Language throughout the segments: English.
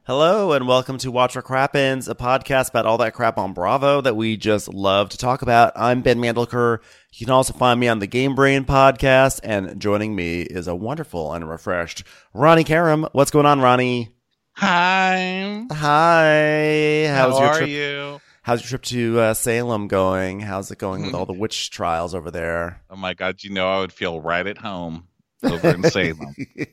Hello and welcome to Watch What Crappens, a podcast about all that crap on Bravo that we just love to talk about. I'm Ben Mandelker. You can also find me on the Game Brain podcast, and joining me is a wonderful and refreshed Ronnie Karam. What's going on, Ronnie? Hi. Hi. How are you? How's your trip to Salem going? How's it going with all the witch trials over there? Oh my God, I would feel right at home over in Salem.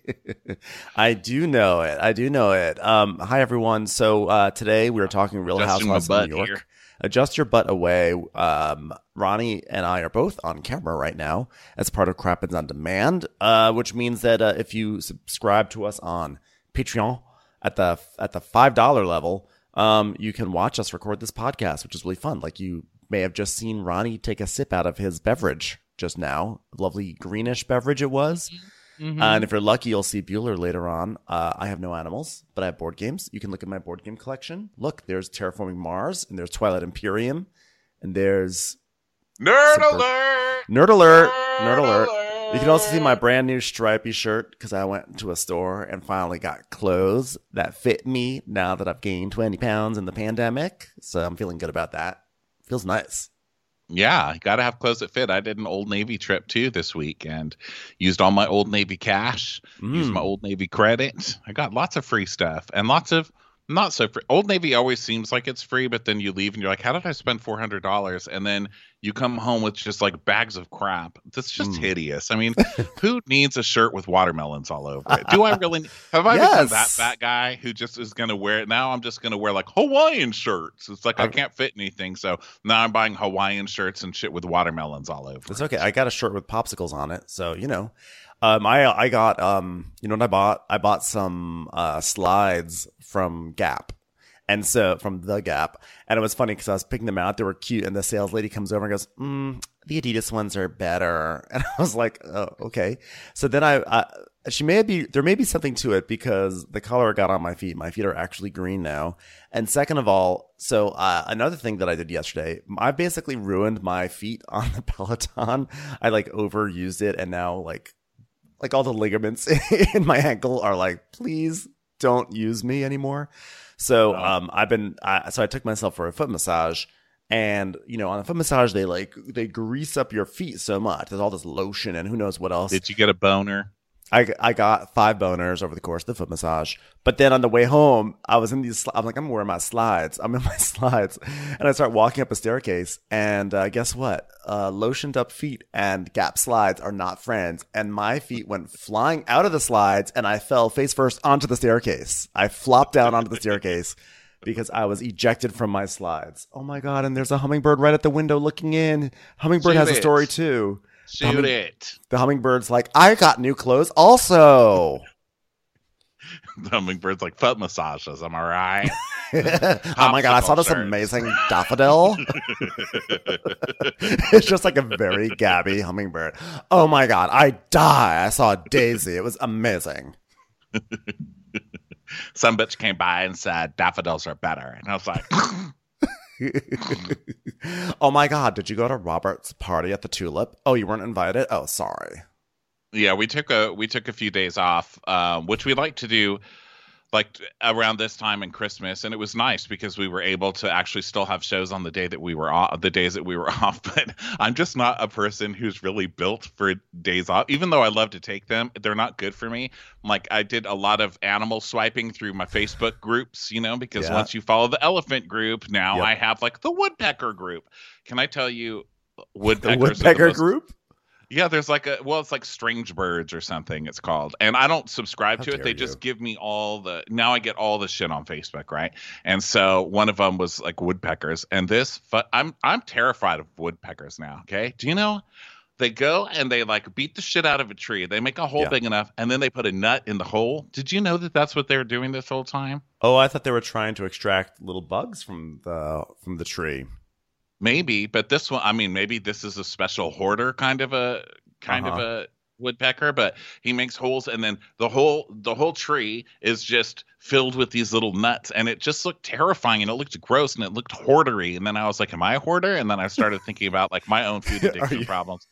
I do know it. Hi, everyone. So today we are talking Real Housewives of New York. Here. Adjust your butt away. Ronnie and I are both on camera right now as part of Crappens on Demand, which means that if you subscribe to us on Patreon at the $5 level, you can watch us record this podcast, which is really fun. Like, you may have just seen Ronnie take a sip out of his beverage just now. Lovely greenish beverage it was. Mm-hmm. And if you're lucky, you'll see Bueller later on. I have no animals, but I have board games. You can look at my board game collection. Look, there's Terraforming Mars, and there's Twilight Imperium, and there's Nerd Alert! Nerd Alert! Nerd Alert! You can also see my brand new stripy shirt because I went to a store and finally got clothes that fit me now that I've gained 20 pounds in the pandemic. So I'm feeling good about that. Feels nice. Yeah, you got to have clothes that fit. I did an Old Navy trip too this week and used all my Old Navy cash, used my Old Navy credit. I got lots of free stuff and lots of not so free. Old Navy always seems like it's free, but then you leave and you're like, how did I spend $400? And then you come home with just like bags of crap. That's just hideous. I mean, who needs a shirt with watermelons all over it? Do I really? Have I become that fat guy who just is going to wear it? Now I'm just going to wear like Hawaiian shirts. It's like I can't fit anything. So now I'm buying Hawaiian shirts and shit with watermelons all over. It's okay. I got a shirt with popsicles on it. So, I got, you know what I bought? I bought some slides from Gap. And so from the Gap. And it was funny because I was picking them out. They were cute. And the sales lady comes over and goes, the Adidas ones are better. And I was like, oh, okay. So then there may be something to it because the color got on my feet. My feet are actually green now. And second of all, so another thing that I did yesterday, I basically ruined my feet on the Peloton. I overused it. And now like all the ligaments in my ankle are like, please don't use me anymore. So I took myself for a foot massage, and on a foot massage they grease up your feet so much. There's all this lotion and who knows what else. Did you get a boner? I got 5 boners over the course of the foot massage. But then on the way home, I was in these. I'm like, I'm wearing my slides. I'm in my slides, and I start walking up a staircase. And guess what? Lotioned up feet and Gap slides are not friends. And my feet went flying out of the slides, and I fell face first onto the staircase. I flopped down onto the staircase because I was ejected from my slides. Oh my God! And there's a hummingbird right at the window looking in. Hummingbird has a story too. Shoot it. The hummingbird's like, I got new clothes also. The hummingbird's like, foot massages, am I right? Oh my God, I saw this amazing daffodil. It's just like a very gabby hummingbird. Oh my God, I die. I saw a daisy. It was amazing. Some bitch came by and said, daffodils are better. And I was like... Oh my God, did you go to Robert's party at the Tulip? Oh, you weren't invited? Oh, sorry. Yeah, we took a few days off, which we like to do like around this time in Christmas, and it was nice because we were able to actually still have shows on the days that we were off. But I'm just not a person who's really built for days off, even though I love to take them. They're not good for me. Like, I did a lot of animal swiping through my Facebook groups, because once you follow the elephant group, now I have like the woodpecker group. Can I tell you, woodpeckers? The woodpecker group? Yeah, there's it's like Strange Birds or something it's called. And I don't subscribe to it. They just give me now I get all the shit on Facebook, right? And so one of them was like woodpeckers. And I'm terrified of woodpeckers now, okay? Do you know? They go and they like beat the shit out of a tree. They make a hole big enough and then they put a nut in the hole. Did you know that that's what they were doing this whole time? Oh, I thought they were trying to extract little bugs from the tree. Maybe, but this one, I mean, maybe this is a special hoarder kind of a woodpecker, but he makes holes and then the whole tree is just filled with these little nuts, and it just looked terrifying and it looked gross and it looked hoardery. And then I was like, am I a hoarder? And then I started thinking about like my own food addiction problems.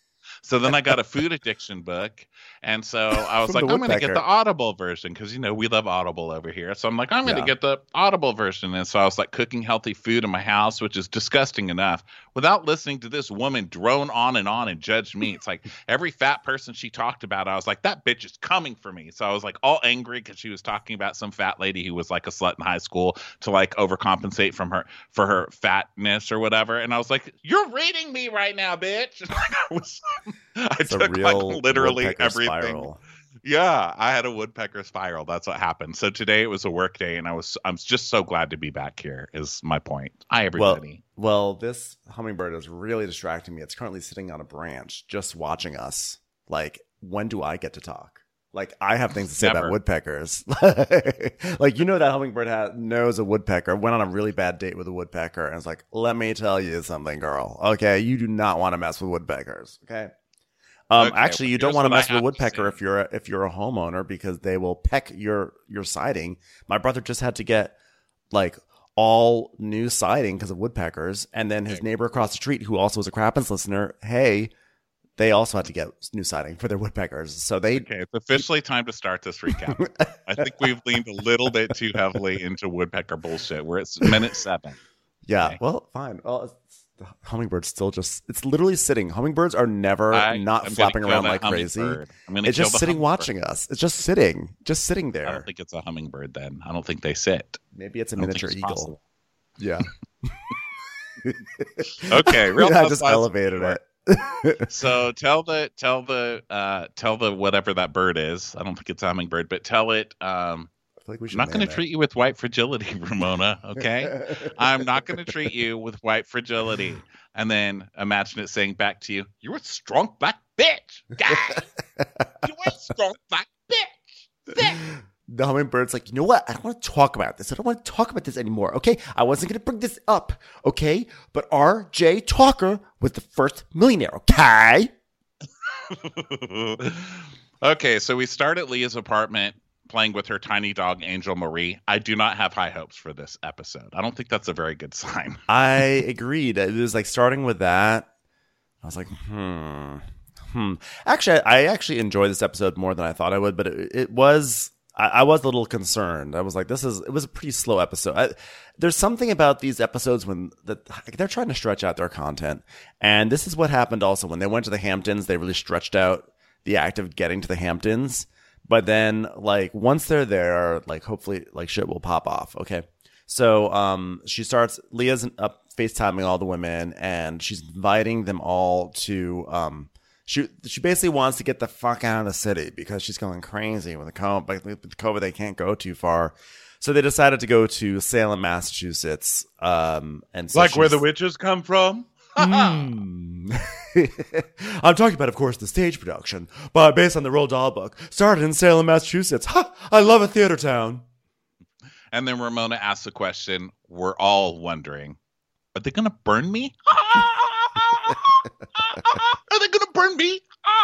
So then I got a food addiction book. And so I was From like, the I'm going to get woodpecker. the Audible version because, we love Audible over here. So I'm like, I'm going to Yeah. get the Audible version. And so I was like cooking healthy food in my house, which is disgusting enough, without listening to this woman drone on and judge me. It's like every fat person she talked about, I was like, that bitch is coming for me. So I was like all angry because she was talking about some fat lady who was like a slut in high school to like overcompensate for her fatness or whatever. And I was like, you're rating me right now, bitch. And like, I It's a took real like literally woodpecker everything. spiral. Yeah, I had a woodpecker spiral. That's what happened. So today it was a work day, and I'm just so glad to be back here. Is my point. Hi, everybody. Well, this hummingbird is really distracting me. It's currently sitting on a branch, just watching us. Like, when do I get to talk? Like, I have things to say about Never. woodpeckers. Like, that hummingbird knows a woodpecker, went on a really bad date with a woodpecker, and it's like, let me tell you something, girl. Okay, you do not want to mess with woodpeckers. Okay. Okay, Actually, you but don't here's want to what I mess with a have to woodpecker say. if you're a homeowner because they will peck your siding. My brother just had to get like all new siding because of woodpeckers, and then his neighbor across the street, who also was a Crappens listener, they also had to get new siding for their woodpeckers. So they Okay, it's officially time to start this recap. I think we've leaned a little bit too heavily into woodpecker bullshit. We're at minute 7. Yeah, Okay. well, fine. Well, the hummingbird's still it's literally sitting. Hummingbirds are never not I'm flapping gonna around kill like that crazy. hummingbird. I'm gonna It's kill just the sitting hummingbird. watching us. It's just sitting I there. don't think it's a hummingbird then. I don't think they sit. Maybe it's a I don't think miniature it's eagle. possible. Yeah. Okay, real I just Housewives of elevated New York. it. So tell the whatever that bird is. I don't think it's a hummingbird, but tell it. I feel like we I'm should not going to name treat you with white fragility, Ramona. Okay, it. I'm not going to treat you with white fragility. And then imagine it saying back to you, "You're a strong black bitch, guy. You're a strong black bitch." Bitch. The hummingbird's like, you know what? I don't want to talk about this. I don't want to talk about this anymore. Okay, I wasn't going to bring this up. Okay, but R.J. Talker was the first millionaire. Okay. Okay, so we start at Leah's apartment playing with her tiny dog, Angel Marie. I do not have high hopes for this episode. I don't think that's a very good sign. I agreed. It was like starting with that. I was like, Actually, I actually enjoyed this episode more than I thought I would, but it was. I was a little concerned. I was like, it was a pretty slow episode. There's something about these episodes when they're trying to stretch out their content. And this is what happened also when they went to the Hamptons. They really stretched out the act of getting to the Hamptons. But then, like, once they're there, like, hopefully, like, shit will pop off. Okay. So Leah's up FaceTiming all the women, and she's inviting them all to, she basically wants to get the fuck out of the city because she's going crazy with the COVID. With the COVID, they can't go too far. So they decided to go to Salem, Massachusetts. And so Like where the witches come from? I'm talking about, of course, the stage production, but based on the Roald Dahl book, started in Salem, Massachusetts. Ha! I love a theater town. And then Ramona asks the question we're all wondering, are they going to burn me? Are they going to burn me?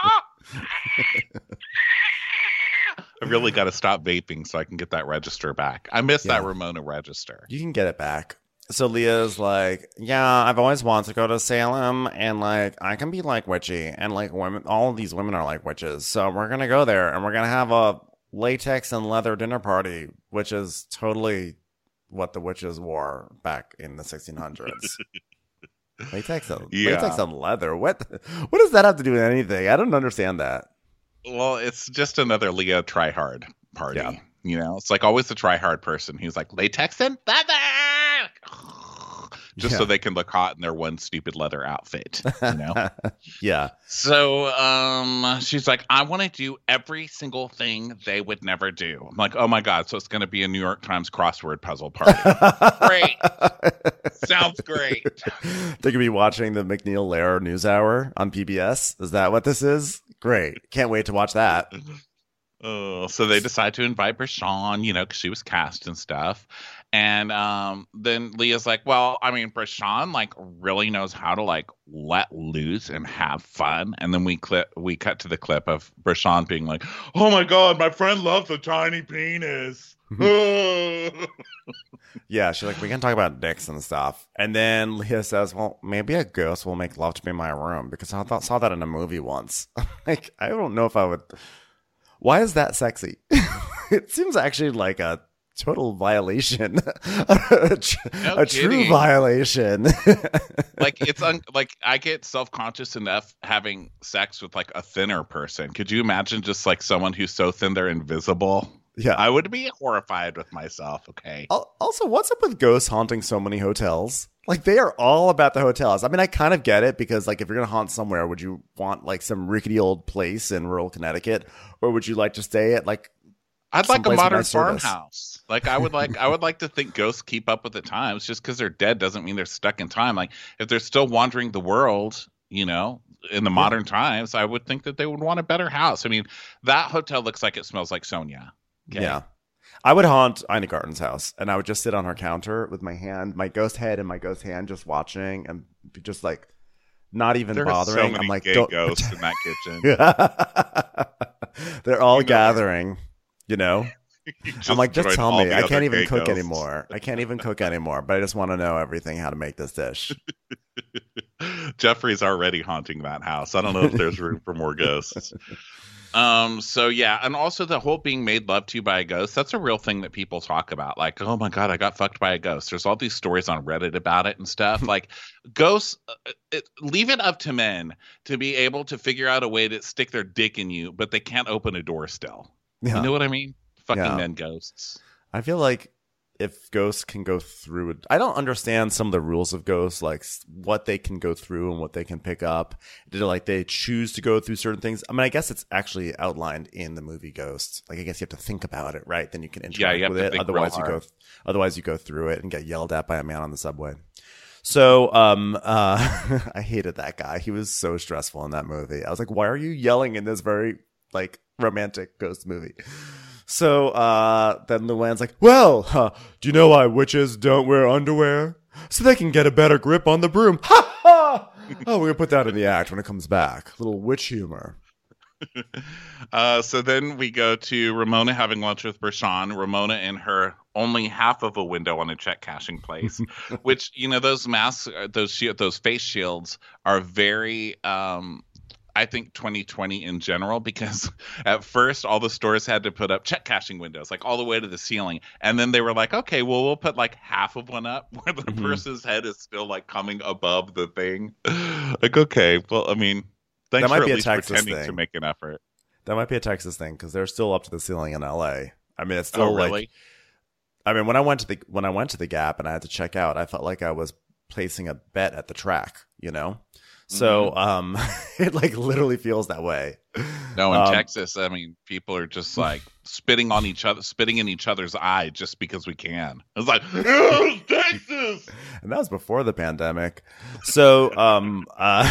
I really got to stop vaping so I can get that register back. I miss that Ramona register. You can get it back. So Leah's like, yeah, I've always wanted to go to Salem, and like I can be like witchy, and like women, all of these women are like witches. So we're gonna go there, and we're gonna have a latex and leather dinner party, which is totally what the witches wore back in the 1600s. Latex and leather. What does that have to do with anything? I don't understand that. Well, it's just another Leah try hard party. Yeah. You know, it's like always the try hard person who's like latex and leather, just so they can look hot in their one stupid leather outfit. You know. Yeah. So, she's like, I want to do every single thing they would never do. I'm like, oh my god! So it's going to be a New York Times crossword puzzle party. Great. Sounds great. They could be watching the McNeil Lehrer NewsHour on PBS. Is that what this is? Great. Can't wait to watch that. Oh, so they decide to invite Brashawn, you know, because she was cast and stuff. And then Leah's like, well, I mean, Brashawn like really knows how to like let loose and have fun. And then we cut to the clip of Brashawn being like, oh my god, my friend loves a tiny penis. Yeah, she's like, we can talk about dicks and stuff. And then Leah says, well, maybe a ghost will make love to me in my room because saw that in a movie once. Like, I don't know if I would. Why is that sexy? It seems actually like a total violation, a true violation. Like like I get self-conscious enough having sex with like a thinner person. Could you imagine just like someone who's so thin they're invisible? Yeah, I would be horrified with myself. Okay. Also, what's up with ghosts haunting so many hotels? Like, they are all about the hotels. I mean, I kind of get it because, like, if you're gonna haunt somewhere, would you want like some rickety old place in rural Connecticut, or would you like to stay at like? I'd like a modern farmhouse. Like I would like to think ghosts keep up with the times. Just because they're dead doesn't mean they're stuck in time. Like if they're still wandering the world, in the modern times, I would think that they would want a better house. I mean, that hotel looks like it smells like Sonia. Okay? Yeah. I would haunt Ina Garten's house, and I would just sit on her counter with my ghost head and my ghost hand, just watching and be just like not even bothering. So many I'm like, gay ghosts in that kitchen. They're all gathering. I'm like, just tell me. I can't even cook ghosts. anymore. I can't even cook anymore, but I just want to know everything, how to make this dish. Jeffrey's already haunting that house. I don't know if there's room for more ghosts. So yeah, and also the whole being made love to by a ghost, that's a real thing that people talk about. Like, oh my God, I got fucked by a ghost. There's all these stories on Reddit about it and stuff. Like ghosts, leave it up to men to be able to figure out a way to stick their dick in you, but they can't open a door still. Yeah. You know what I mean? Fucking men ghosts. I feel like if ghosts can go through it, I don't understand some of the rules of ghosts, like what they can go through and what they can pick up. Like they choose to go through certain things. I mean, I guess it's actually outlined in the movie Ghost. Like I guess you have to think about it, right? Then you can interact with it. Otherwise you go through it and get yelled at by a man on the subway. So I hated that guy. He was so stressful in that movie. I was like, why are you yelling in this very like romantic ghost movie? So then Luann's like, well, do you know why witches don't wear underwear? So they can get a better grip on the broom. Ha ha! Oh, we're going to put that in the act when it comes back. A little witch humor. So then we go to Ramona having lunch with Bershawn. Ramona in her only half of a window on a check cashing place, which, those masks, those face shields are very... I think 2020 in general, because at first all the stores had to put up check cashing windows, like all the way to the ceiling. And then they were like, okay, well, we'll put like half of one up where the person's head is still like coming above the thing. Like, okay, well, I mean, thanks for at least pretending to make an effort. That might be a Texas thing because they're still up to the ceiling in LA. I mean, it's still really? I mean, when I went to the Gap and I had to check out, I felt like I was placing a bet at the track, So it like literally feels that way. No, in Texas, I mean, people are just like spitting in each other's eye just because we can. It's like, Texas, and that was before the pandemic. So I'm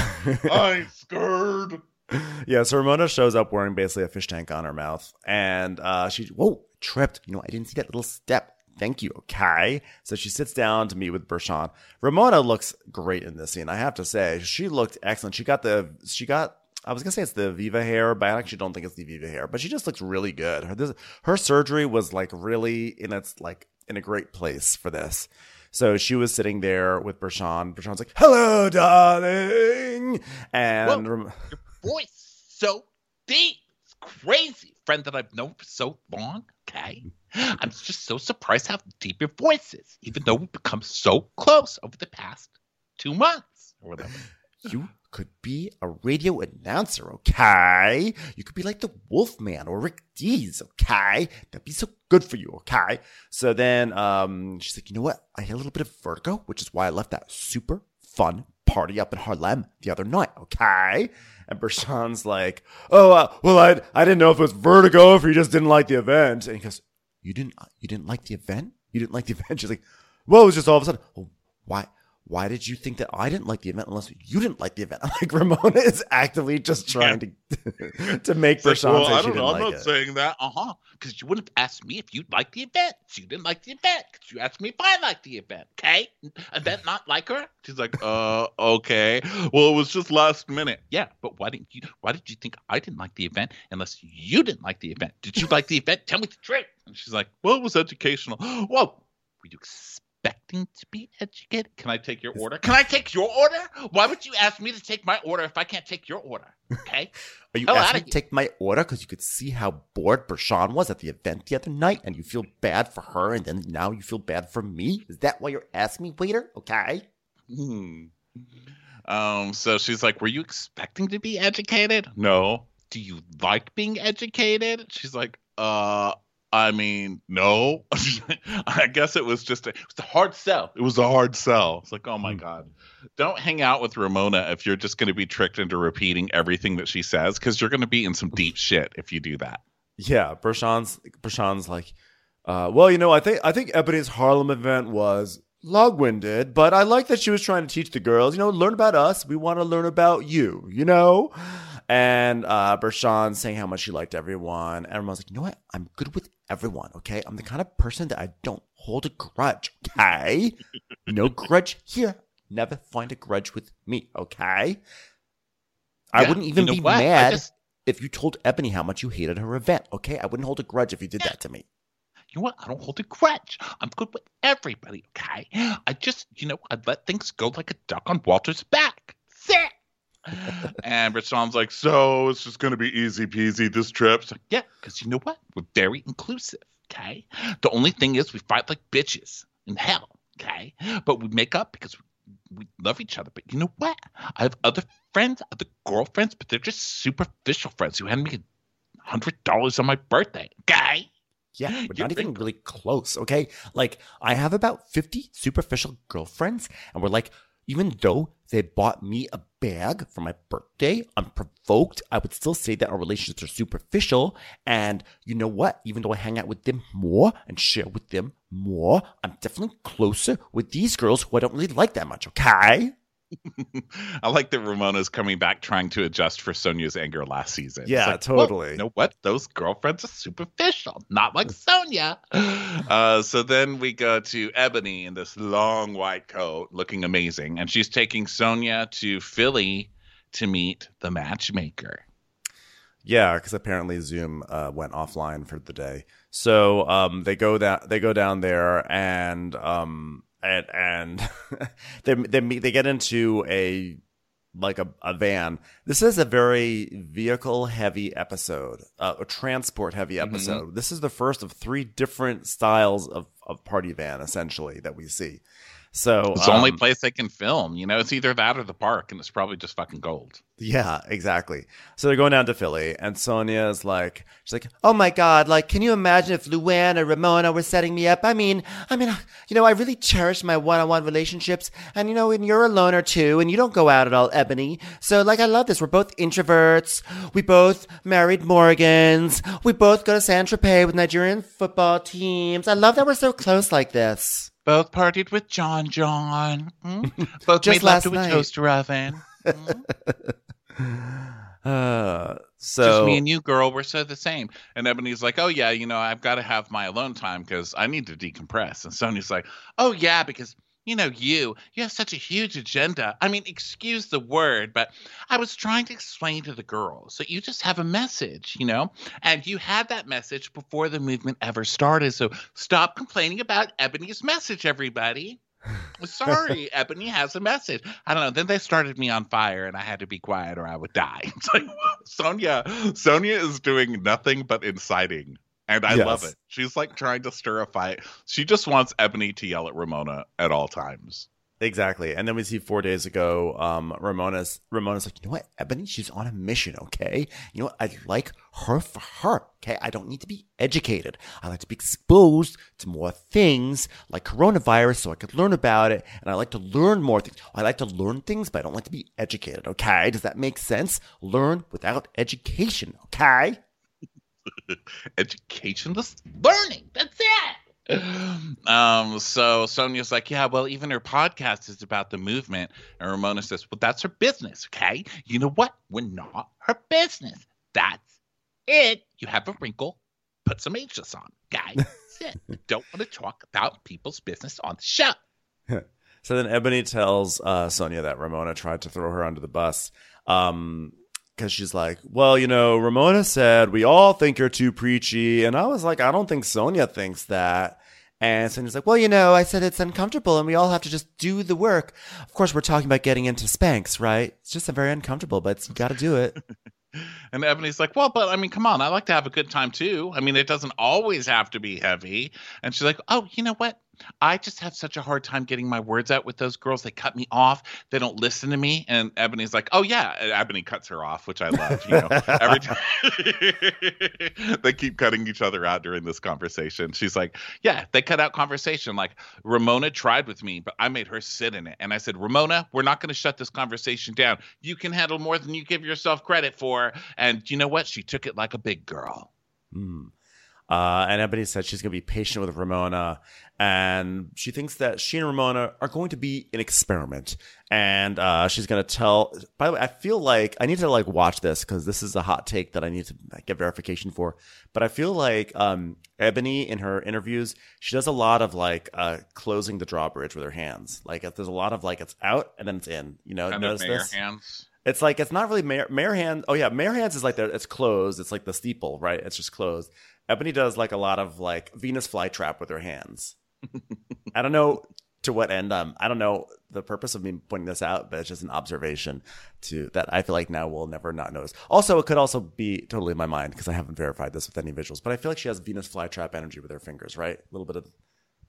scared. Yeah, so Ramona shows up wearing basically a fish tank on her mouth, and she tripped. I didn't see that little step. Thank you. Okay. So she sits down to meet with Bershawn. Ramona looks great in this scene. I have to say, she looked excellent. She got, I was going to say it's the Viva hair, but I actually don't think it's the Viva hair, but she just looks really good. Her surgery was like really in a great place for this. So she was sitting there with Bershawn. Bershawn's like, hello, darling. And your voice so deep. It's crazy. Friend that I've known for so long. Okay. I'm just so surprised how deep your voice is, even though we've become so close over the past 2 months or whatever. You could be a radio announcer, okay? You could be like the Wolfman or Rick Dees, okay? That'd be so good for you, okay? So then she's like, you know what? I had a little bit of vertigo, which is why I left that super fun party up in Harlem the other night, okay? And Bershawn's like, well, I didn't know if it was vertigo, if you just didn't like the event. And he goes, You didn't like the event? You didn't like the event? She's like, well, it was just all of a sudden. Well, why did you think that I didn't like the event unless you didn't like the event? I'm like, Ramona is actively just trying to make Bershawn say she didn't like it. I'm not saying that. Because you wouldn't have asked me if you'd like the event. You didn't like the event. Because you asked me if I liked the event. Okay? Event not like her? She's like, okay. Well, it was just last minute. Yeah, but why did you think I didn't like the event unless you didn't like the event? Did you like the event? Tell me the truth. And she's like, well, it was educational. Whoa. Were you expecting to be educated? Can I take your order? Can I take your order? Why would you ask me to take my order if I can't take your order? Okay? Are you asking me to take my order because you could see how bored Bershawn was at the event the other night and you feel bad for her and then now you feel bad for me? Is that why you're asking me, waiter? Okay. So she's like, were you expecting to be educated? No. Do you like being educated? She's like, I mean, no. I guess it was just a hard sell. It was a hard sell. It's like, oh my God. Don't hang out with Ramona if you're just going to be tricked into repeating everything that she says, because you're going to be in some deep shit if you do that. Yeah, Bershawn's like, well, I think Ebony's Harlem event was long-winded, but I like that she was trying to teach the girls, learn about us. We want to learn about you, And Bershawn saying how much she liked everyone. Everyone's like, you know what? I'm good with everyone, okay? I'm the kind of person that I don't hold a grudge, okay? No grudge here. Never find a grudge with me, okay? I wouldn't even be mad if you told Ebony how much you hated her event, okay? I wouldn't hold a grudge if you did that to me. You know what? I don't hold a grudge. I'm good with everybody, okay? I just, I'd let things go like a duck on Walter's back. Sit. And Bershawn's like, so it's just going to be easy peasy this trip. It's like, yeah, because you know what? We're very inclusive, okay? The only thing is we fight like bitches in hell, okay? But we make up because we love each other. But you know what? I have other friends, other girlfriends, but they're just superficial friends who handed me $100 on my birthday, okay? Yeah, we're not even really close, okay? Like, I have about 50 superficial girlfriends, and we're like, even though they bought me a bag for my birthday unprovoked, I would still say that our relationships are superficial. And you know what? Even though I hang out with them more and share with them more, I'm definitely closer with these girls who I don't really like that much, okay? I like that Ramona's coming back trying to adjust for Sonia's anger last season. Yeah, like, totally. Well, you know what? Those girlfriends are superficial, not like Sonia. So then we go to Ebony in this long white coat looking amazing. And she's taking Sonia to Philly to meet the matchmaker. Yeah, because apparently Zoom went offline for the day. So they go down there and they get into a van. This is a very vehicle heavy episode, a transport heavy episode. Mm-hmm. This is the first of 3 different styles of party van essentially that we see. So it's the only place they can film. It's either that or the park, and it's probably just fucking gold. Yeah, exactly. So they're going down to Philly, and Sonia's like, she's like, oh my God, like, can you imagine if Luann or Ramona were setting me up? I mean, I really cherish my one-on-one relationships, and and you're a loner too, and you don't go out at all, Ebony. So like, I love this. We're both introverts. We both married Morgans. We both go to San Tropez with Nigerian football teams. I love that we're so close like this. Both partied with John. Both just made love to a toaster oven. So just me and you, girl, we're so the same. And Ebony's like, oh yeah, I've got to have my alone time because I need to decompress. And Sonia's like, oh yeah, because you have such a huge agenda. I mean, excuse the word, but I was trying to explain to the girls that you just have a message, and you had that message before the movement ever started. So stop complaining about Ebony's message, everybody. Sorry, Ebony has a message. I don't know. Then they started me on fire and I had to be quiet or I would die. It's like, Sonia is doing nothing but inciting. And I love it. She's like trying to stir a fight. She just wants Ebony to yell at Ramona at all times. Exactly. And then we see 4 days ago, Ramona's like, you know what, Ebony, she's on a mission, okay? You know what, I like her for her, okay? I don't need to be educated. I like to be exposed to more things like coronavirus so I could learn about it. And I like to learn more things. I like to learn things, but I don't like to be educated, okay? Does that make sense? Learn without education, okay? Educationless learning. That's it. So Sonia's like, yeah, well, even her podcast is about the movement. And Ramona says, well, that's her business, okay? You know what? We're not her business. That's it. You have a wrinkle. Put some ageless on, guys. That's it. Don't want to talk about people's business on the show. So then Ebony tells Sonia that Ramona tried to throw her under the bus. Because she's like, well, Ramona said, we all think you're too preachy. And I was like, I don't think Sonia thinks that. And Sonia's like, well, I said it's uncomfortable and we all have to just do the work. Of course, we're talking about getting into Spanx, right? It's just very uncomfortable, but you got to do it. And Ebony's like, well, but I mean, come on. I like to have a good time, too. I mean, it doesn't always have to be heavy. And she's like, oh, you know what? I just have such a hard time getting my words out with those girls. They cut me off. They don't listen to me. And Ebony's like, oh, yeah. And Ebony cuts her off, which I love. Every time they keep cutting each other out during this conversation. She's like, yeah, they cut out conversation. Like, Ramona tried with me, but I made her sit in it. And I said, Ramona, we're not going to shut this conversation down. You can handle more than you give yourself credit for. And you know what? She took it like a big girl. And Ebony said she's going to be patient with Ramona, and she thinks that she and Ramona are going to be an experiment. And she's going to tell. By the way, I feel like I need to watch this because this is a hot take that I need to get verification for. But I feel like Ebony in her interviews, she does a lot of closing the drawbridge with her hands. Like there's a lot of it's out and then it's in. Kind of mayor hands. It's like it's not really mayor hands. Oh yeah, mayor hands is it's closed. It's like the steeple, right? It's just closed. Ebony does a lot of Venus flytrap with her hands. I don't know to what end. I don't know the purpose of me pointing this out, but it's just an observation that I feel like now we'll never not notice. Also, it could also be totally in my mind because I haven't verified this with any visuals, but I feel like she has Venus flytrap energy with her fingers, right? A little bit of,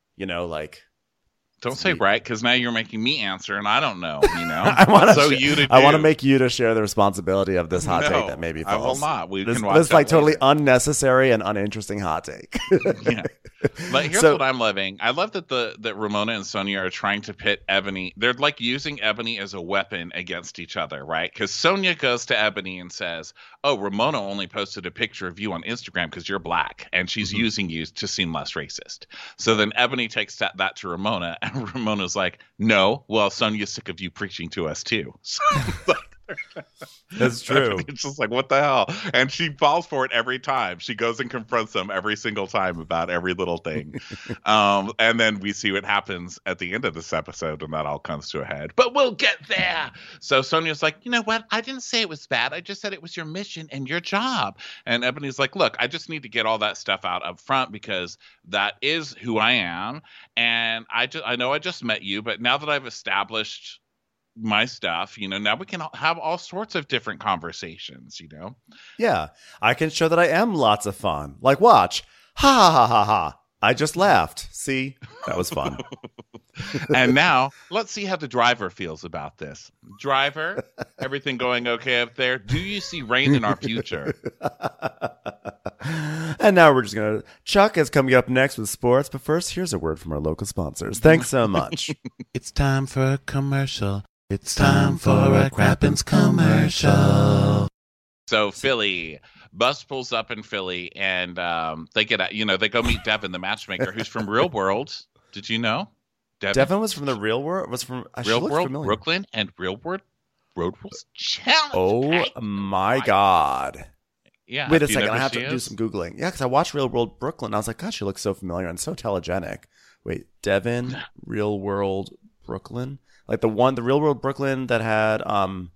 Don't say right, because now you're making me answer, and I don't know. I want to make you to share the responsibility of this hot take that maybe falls. I will not. We this, can watch this that totally later. unnecessary and uninteresting hot take. Yeah. But here's what I'm loving. I love that Ramona and Sonia are trying to pit Ebony. They're using Ebony as a weapon against each other, right? Because Sonia goes to Ebony and says, "Oh, Ramona only posted a picture of you on Instagram because you're black, and she's using you to seem less racist." So then Ebony takes that to Ramona, and Ramona's like, "No, well, Sonia's sick of you preaching to us too." So, That's true. It's just like, what the hell? And she falls for it every time. She goes and confronts them every single time about every little thing. And then we see what happens at the end of this episode, and that all comes to a head. But we'll get there. So Sonia's like, you know what? I didn't say it was bad. I just said it was your mission and your job. And Ebony's like, look, I just need to get all that stuff out up front because that is who I am. And I know I just met you, but now that I've established my stuff, now we can have all sorts of different conversations, Yeah, I can show that I am lots of fun. Watch. Ha ha ha ha. I just laughed. See? That was fun. And now let's see how the driver feels about this. Driver, everything going okay up there? Do you see rain in our future? And now we're just going to... Chuck is coming up next with sports, but first, here's a word from our local sponsors. Thanks so much. It's time for a commercial. It's time for a Crappens commercial. So Philly, bus pulls up in Philly, and they get they go meet Devin, the matchmaker, who's from Real World. Did you know? Devin was from the Real World. Was from Real World, familiar. Brooklyn, and Real World Road Rules Challenge. Oh my God! Yeah. Wait a second, I have to do some googling. Yeah, because I watched Real World Brooklyn. I was like, God, she looks so familiar and so telegenic. Wait, Devin, Real World Brooklyn. Like the Real World Brooklyn that had why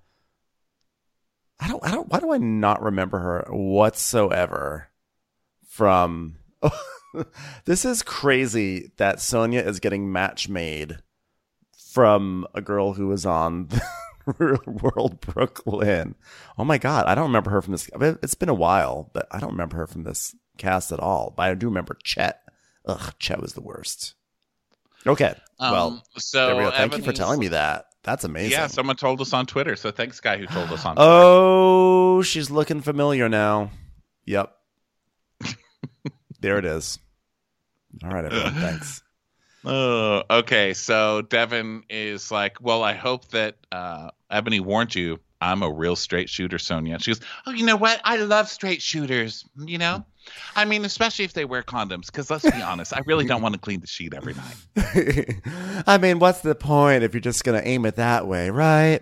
do I not remember her whatsoever from This is crazy that Sonia is getting match made from a girl who was on the Real World Brooklyn. Oh my God, I don't remember her from this. It's been a while, but I don't remember her from this cast at all. But I do remember Chet. Ugh, Chet was the worst. Okay. Well, so there we go. Thank you for telling me that. That's amazing. Yeah, someone told us on Twitter. So thanks, guy who told us on Twitter. Oh, she's looking familiar now. Yep. There it is. All right, everyone. Thanks. Oh, okay. So Devin is like, well, I hope that Ebony warned you. I'm a real straight shooter, Sonia. She goes, oh, you know what? I love straight shooters. I mean, especially if they wear condoms, because let's be honest, I really don't want to clean the sheet every night. I mean, what's the point if you're just gonna aim it that way, right?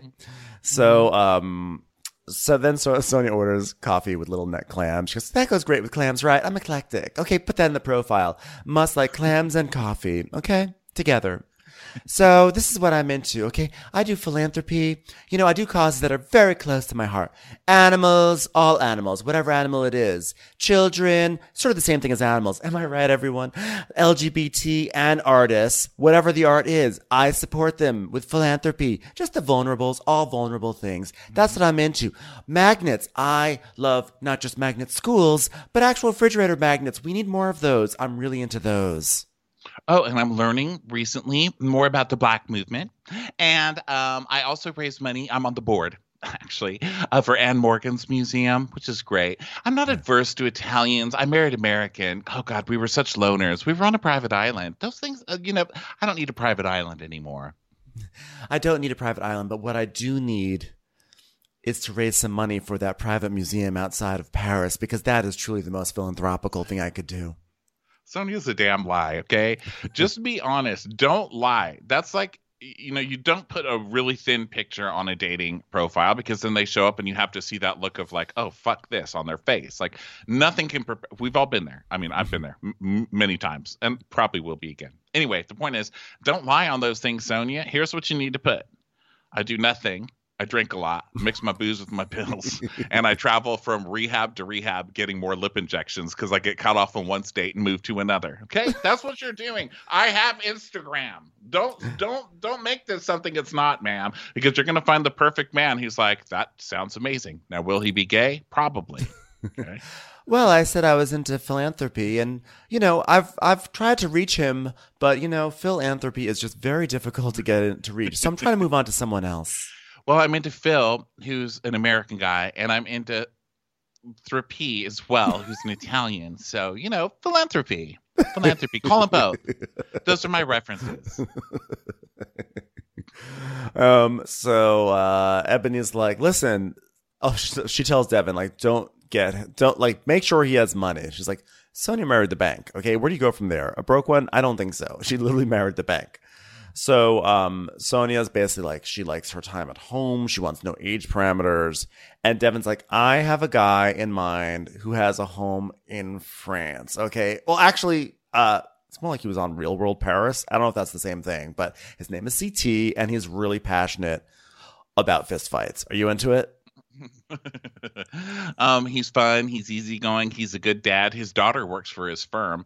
So then Sonia orders coffee with little neck clams. She goes, that goes great with clams, right? I'm eclectic. Okay, put that in the profile. Must like clams and coffee. Okay, together. So this is what I'm into, okay? I do philanthropy. You know, I do causes that are very close to my heart. Animals, all animals, whatever animal it is. Children, sort of the same thing as animals. Am I right, everyone? LGBT and artists, whatever the art is, I support them with philanthropy. Just the vulnerables, all vulnerable things. That's what I'm into. Magnets. I love not just magnet schools, but actual refrigerator magnets. We need more of those. I'm really into those. Oh, and I'm learning recently more about the Black movement. And I also raised money. I'm on the board, actually, for Anne Morgan's museum, which is great. I'm not adverse to Italians. I married American. Oh, God, we were such loners. We were on a private island. Those things, I don't need a private island anymore. I don't need a private island, but what I do need is to raise some money for that private museum outside of Paris, because that is truly the most philanthropical thing I could do. Sonia's a damn lie, okay? Just be honest. Don't lie. That's like, you don't put a really thin picture on a dating profile, because then they show up and you have to see that look of like, oh, fuck this on their face. Like nothing can we've all been there. I mean, I've been there many times and probably will be again. Anyway, the point is, don't lie on those things, Sonia. Here's what you need to put. I do nothing. I drink a lot, mix my booze with my pills, and I travel from rehab to rehab getting more lip injections because I get cut off in one state and move to another. Okay? That's what you're doing. I have Instagram. Don't make this something it's not, ma'am, because you're going to find the perfect man who's like, that sounds amazing. Now, will he be gay? Probably. Okay. Well, I said I was into philanthropy, and I've tried to reach him, but philanthropy is just very difficult to get to reach. So I'm trying to move on to someone else. Well, I'm into Phil, who's an American guy, and I'm into Therapy as well, who's an Italian. So, philanthropy. Call them both. Those are my references. So Ebony's like, listen. Oh, she tells Devin, like, don't make sure he has money. She's like, Sonia married the bank. Okay, where do you go from there? A broke one? I don't think so. She literally married the bank. So Sonia's basically like, she likes her time at home. She wants no age parameters. And Devin's like, I have a guy in mind who has a home in France. Okay. Well, actually, it's more like he was on Real World Paris. I don't know if that's the same thing, but his name is CT, and he's really passionate about fistfights. Are you into it? He's fun. He's easygoing. He's a good dad. His daughter works for his firm.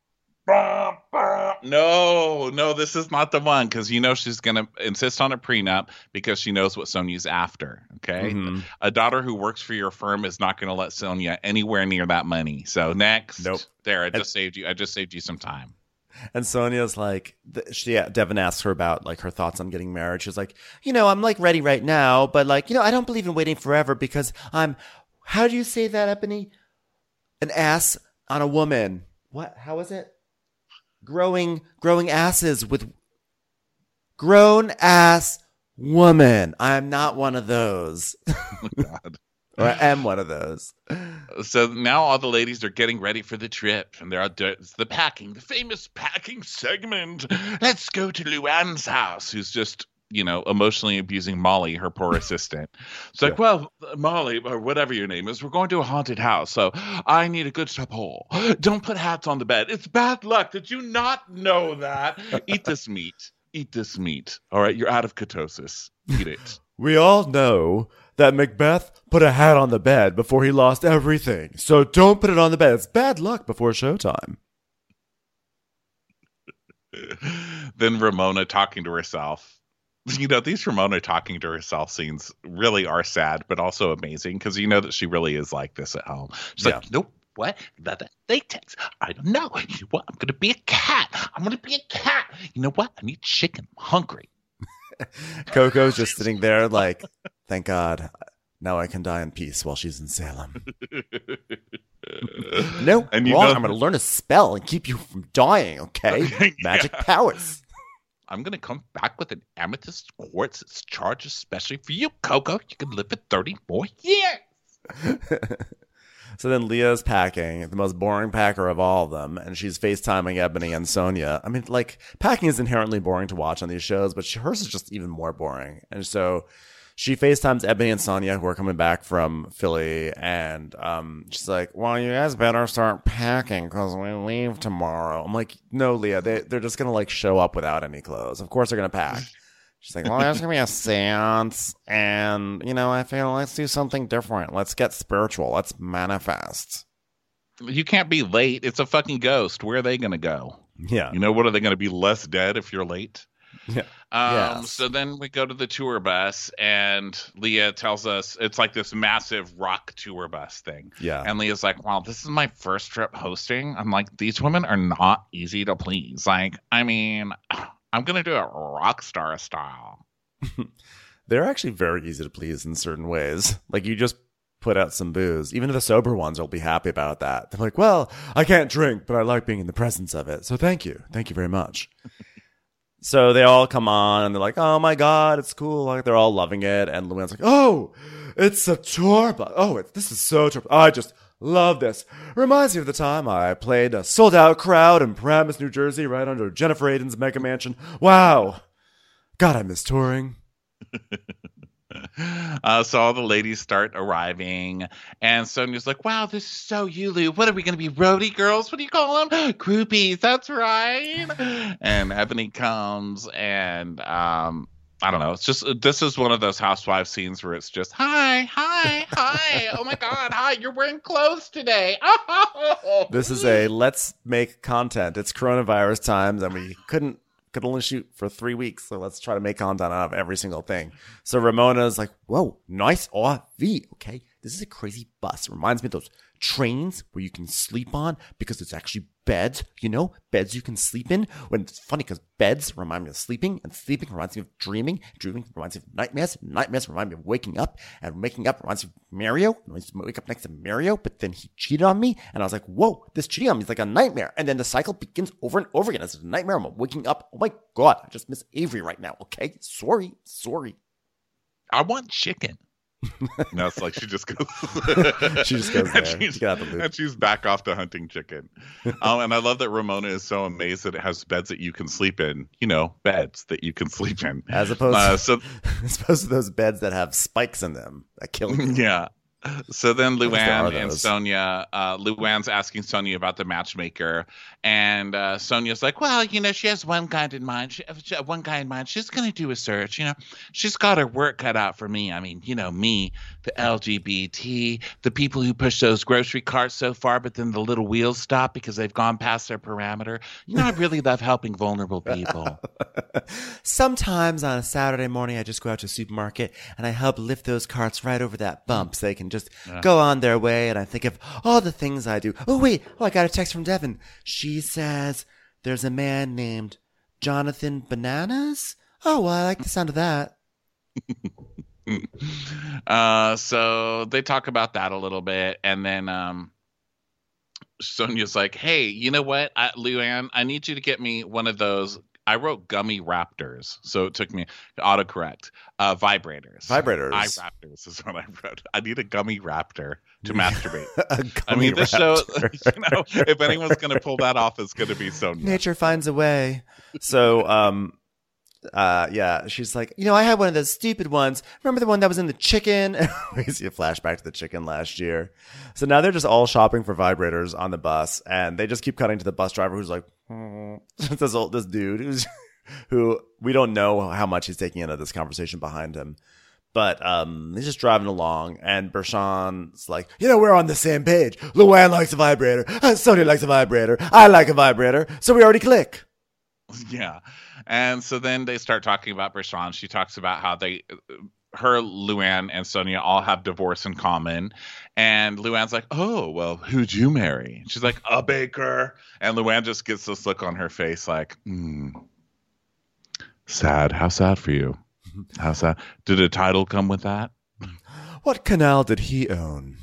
No, this is not the one, because she's going to insist on a prenup because she knows what Sonia's after, okay? Mm-hmm. A daughter who works for your firm is not going to let Sonia anywhere near that money. So next. Nope. There, I just saved you some time. And Sonia's like, Devin asks her about like her thoughts on getting married. She's like, I'm like ready right now, but like, I don't believe in waiting forever because how do you say that, Ebony? An ass on a woman. What? How is it? Growing asses with grown ass woman. I'm not one of those. Oh, God. Or I am one of those. So now all the ladies are getting ready for the trip, and it's the famous packing segment. Let's go to Luann's house, who's just, emotionally abusing Molly, her poor assistant. It's like, well, Molly, or whatever your name is, we're going to a haunted house, so I need a good chapeau. Don't put hats on the bed. It's bad luck. Did you not know that? Eat this meat. All right, you're out of ketosis. Eat it. We all know that Macbeth put a hat on the bed before he lost everything. So don't put it on the bed. It's bad luck before showtime. Then Ramona talking to herself. These Ramona talking to herself scenes really are sad, but also amazing, because that she really is like this at home. She's like, nope. What? That latex? I don't know. You know what? I'm going to be a cat. You know what? I need chicken. I'm hungry. Coco's just sitting there like, thank God. Now I can die in peace while she's in Salem. No, and wrong. I'm going to learn a spell and keep you from dying, okay? Magic powers. I'm going to come back with an amethyst quartz that's charged especially for you, Coco. You can live for 30 more years. So then Leah's packing, the most boring packer of all of them, and she's FaceTiming Ebony and Sonia. I mean, like, packing is inherently boring to watch on these shows, but hers is just even more boring. And so she FaceTimes Ebony and Sonia, who are coming back from Philly, and she's like, well, you guys better start packing because we leave tomorrow. I'm like, no, Leah, they're just going to, like, show up without any clothes. Of course they're going to pack. She's like, well, there's going to be a seance, and, you know, I feel let's do something different. Let's get spiritual. Let's manifest. You can't be late. It's a fucking ghost. Where are they going to go? Yeah. You know, what are they going to be less dead if you're late? Yeah. Yes. So then we go to the tour bus, and Leah tells us it's like this massive rock tour bus thing. Yeah. And Leah's like, well, this is my first trip hosting. I'm like, these women are not easy to please. Like, I mean, I'm going to do it rock star style. They're actually very easy to please in certain ways. Like, you just put out some booze. Even the sober ones will be happy about that. They're like, well, I can't drink, but I like being in the presence of it. So thank you. Thank you very much. So they all come on and they're like, oh my God, it's cool. Like, they're all loving it. And Luann's like, oh, it's a tour bus. Oh, this is so tour. I just love this. Reminds me of the time I played a sold out crowd in Paramus, New Jersey, right under Jennifer Aydin's mega mansion. Wow. God, I miss touring. So all the ladies start arriving, and Sonia's like, wow, this is so Yulu. What are we going to be, roadie girls? What do you call them? Groupies, that's right. And Ebony comes, and I don't know. It's just, this is one of those housewife scenes where it's just, hi. Oh my God, hi, you're wearing clothes today. This is a let's make content. It's coronavirus times, and we could only shoot for 3 weeks, so let's try to make content out of every single thing. So Ramona's like, whoa, nice RV. Okay, this is a crazy bus. It reminds me of those trains where you can sleep on because it's actually beds, you know, beds you can sleep in. When it's funny because beds remind me of sleeping, and sleeping reminds me of dreaming. Dreaming reminds me of nightmares. Nightmares remind me of waking up, and waking up reminds me of Mario. I used to wake up next to Mario, but then he cheated on me, and I was like, whoa, this cheating on me is like a nightmare. And then the cycle begins over and over again. It's a nightmare. I'm waking up. Oh my God, I just miss Avery right now. Okay, sorry. I want chicken. No, it's like she just goes. She just goes there. She got the loop. And she's back off to hunting chicken. And I love that Ramona is so amazed that it has beds that you can sleep in. You know, beds that you can sleep in, as opposed to those beds that have spikes in them that kill you. Yeah. So then Luann and Sonia, Luann's asking Sonia about the matchmaker, and Sonia's like, well, you know, she has one guy in mind. She's going to do a search. You know, she's got her work cut out for me. I mean, you know, me, the LGBT, the people who push those grocery carts so far, but then the little wheels stop because they've gone past their parameter. You know, I really love helping vulnerable people. Sometimes on a Saturday morning, I just go out to the supermarket and I help lift those carts right over that bump so they can just go on their way. And I think of all the things I do. Oh, wait. Oh, I got a text from Devin. She says there's a man named Jonathan Bananas. Oh, well, I like the sound of that. So they talk about that a little bit. And then Sonia's like, hey, you know what, Luann, I need you to get me one of those. I wrote gummy raptors, so it took me autocorrect. Vibrators. iRaptors is what I wrote. I need a gummy raptor to masturbate. I mean, this show, you know, if anyone's going to pull that off, it's going to be Sonia. Nature finds a way. So, yeah, she's like, you know, I had one of those stupid ones. Remember the one that was in the chicken? We see a flashback to the chicken last year. So now they're just all shopping for vibrators on the bus, and they just keep cutting to the bus driver who's like, this dude who we don't know how much he's taking into this conversation behind him. But he's just driving along, and Bershawn's like, you know, we're on the same page. Luann likes a vibrator. Sonia likes a vibrator. I like a vibrator. So we already click. Yeah. And so then they start talking about Bershawn. She talks about how her, Luann, and Sonia all have divorce in common. And Luann's like, oh, well, who'd you marry? She's like, a baker. And Luann just gets this look on her face like, sad. How sad for you? How sad? Did a title come with that? What canal did he own?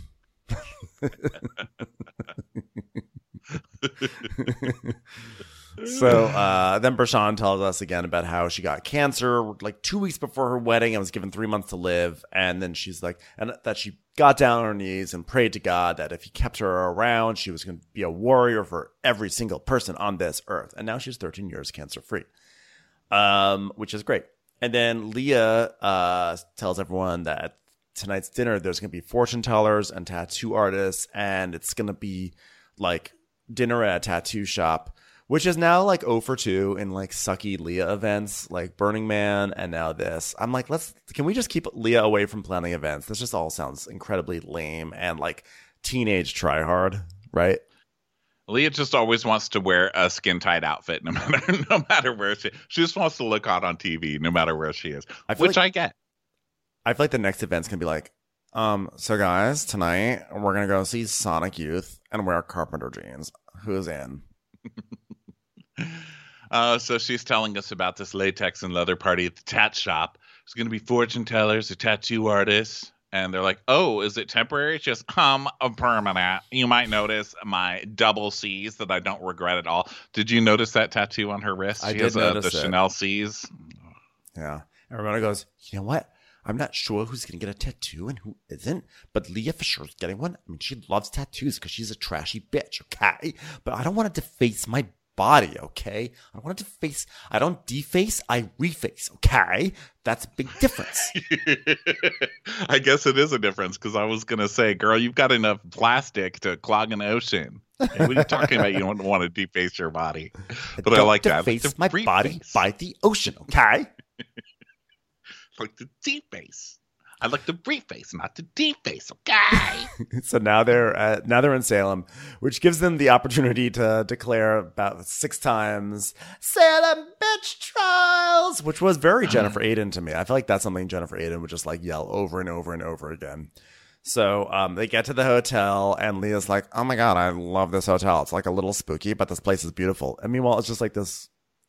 So then Bershan tells us again about how she got cancer like 2 weeks before her wedding and was given 3 months to live. And then she's like, and that she got down on her knees and prayed to God that if he kept her around, she was going to be a warrior for every single person on this earth. And now she's 13 years cancer free, which is great. And then Leah tells everyone that tonight's dinner, there's going to be fortune tellers and tattoo artists, and it's going to be like dinner at a tattoo shop, which is now like 0 for 2 in like sucky Leah events, like Burning Man, and now this. I'm like, can we just keep Leah away from planning events? This just all sounds incredibly lame and like teenage try hard, right? Leah just always wants to wear a skin tight outfit, no matter where she just wants to look hot on TV, no matter where she is, I get. I feel like the next event's gonna be like, so guys, tonight we're gonna go see Sonic Youth and wear Carpenter jeans. Who's in? So she's telling us about this latex and leather party at the tat shop. It's gonna be fortune tellers, a tattoo artist. And they're like, oh, is it temporary? It's just a permanent. You might notice my double C's that I don't regret at all. Did you notice that tattoo on her wrist? I did notice the Chanel C's. Yeah. Everybody goes, you know what? I'm not sure who's going to get a tattoo and who isn't, but Leah for sure is getting one. I mean, she loves tattoos because she's a trashy bitch, okay? But I don't want to deface my body, okay? I don't deface, I reface, okay? That's a big difference. I guess it is a difference because I was going to say, girl, you've got enough plastic to clog an ocean. What are you talking about? You don't want to deface your body. But I like that. Deface my body by the ocean, okay? Like the deface. I like to reface, not to deface, okay? So now they're in Salem, which gives them the opportunity to declare about 6 times Salem bitch trials, which was very Jennifer Aiden to me. I feel like that's something Jennifer Aiden would just like yell over and over and over again. So they get to the hotel and Leah's like, oh my God, I love this hotel. It's like a little spooky, but this place is beautiful. And meanwhile, it's just like this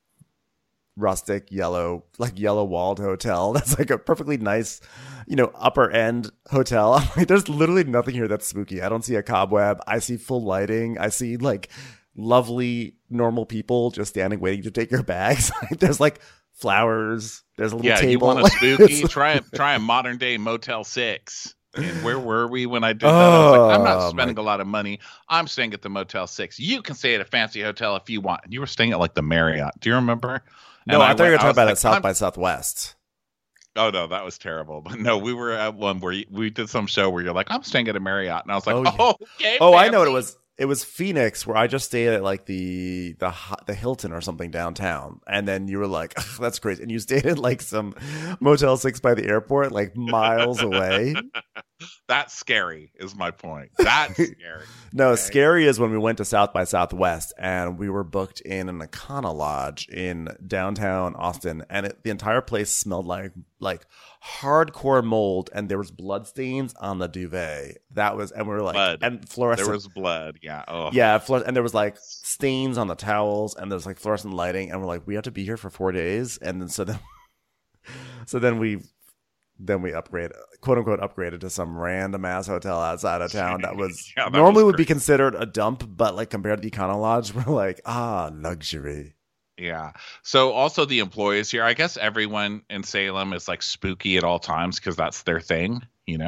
rustic yellow walled hotel that's like a perfectly nice, upper end hotel. Like, there's literally nothing here that's spooky. I don't see a cobweb. I see full lighting. I see like lovely normal people just standing waiting to take your bags. There's like flowers. There's a little table. You want a spooky? Try a modern day Motel 6. And where were we when I did that? I was like, I'm not spending a lot of money. I'm staying at the Motel 6. You can stay at a fancy hotel if you want. And you were staying at like the Marriott. Do you remember? No, I thought you were talking about South by Southwest. Oh, no, that was terrible. But no, we were at one where we did some show where you're like, I'm staying at a Marriott. And I was like, okay. Oh, I know what it was. It was Phoenix, where I just stayed at like the Hilton or something downtown, and then you were like, "That's crazy," and you stayed at like some Motel 6 by the airport, like miles away. That's scary, is my point. That's scary. No, okay. Scary is when we went to South by Southwest, and we were booked in an Econo Lodge in downtown Austin, and the entire place smelled like hardcore mold, and there was blood stains on the duvet. And we were like, blood. And fluorescent. There was blood, yeah. Oh. Yeah, and there was like stains on the towels, and there's like fluorescent lighting, and we're like, we have to be here for 4 days, and then so then we upgraded, quote unquote, upgraded to some random ass hotel outside of town that was normally would be considered a dump, but like compared to the Econo Lodge, we're like, luxury. Yeah. So also the employees here, I guess everyone in Salem is like spooky at all times because that's their thing,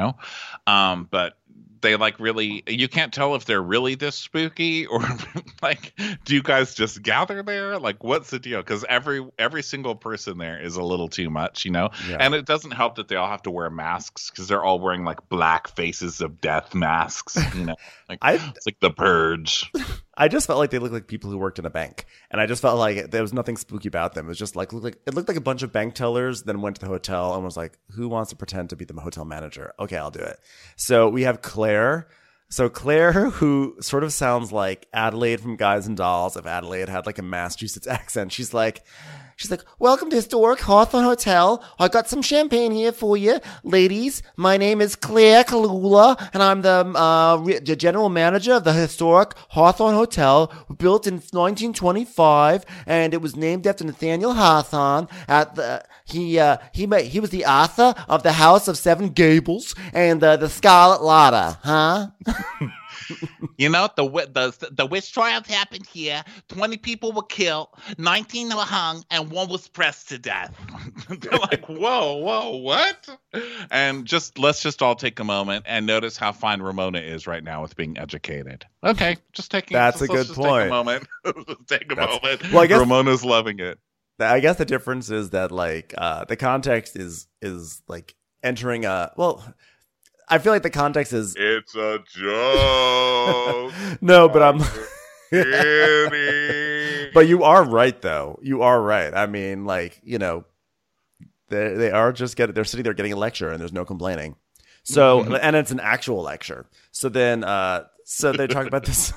but they like really, you can't tell if they're really this spooky or like, do you guys just gather there? Like, what's the deal? Because every single person there is a little too much, Yeah. And it doesn't help that they all have to wear masks because they're all wearing like black faces of death masks, Like it's like the Purge. I just felt like they looked like people who worked in a bank, and I just felt like there was nothing spooky about them. It was just like it looked like a bunch of bank tellers then went to the hotel and was like, "Who wants to pretend to be the hotel manager?" Okay, I'll do it. So we have Claire. So Claire, who sort of sounds like Adelaide from Guys and Dolls, if Adelaide had like a Massachusetts accent, she's like, welcome to Historic Hawthorne Hotel. I got some champagne here for you. Ladies, my name is Claire Kalula, and I'm the general manager of the Historic Hawthorne Hotel, built in 1925, and it was named after Nathaniel Hawthorne. He was the author of The House of Seven Gables and The Scarlet Letter, huh? You know, the witch trials happened here. 20 people were killed, 19 were hung, and one was pressed to death. They're like, whoa, what? And let's just all take a moment and notice how fine Ramona is right now with being educated. Okay, just taking. That's a good Take point. a moment. Take a moment. Well, I guess Ramona's loving it. I guess the difference is that like the context is like entering a I feel like the context is It's a joke. no, but I'm kidding. but you are right though. You are right. I mean, like, you know, they are just they're sitting there getting a lecture and there's no complaining. So and it's an actual lecture. So then so they talk about this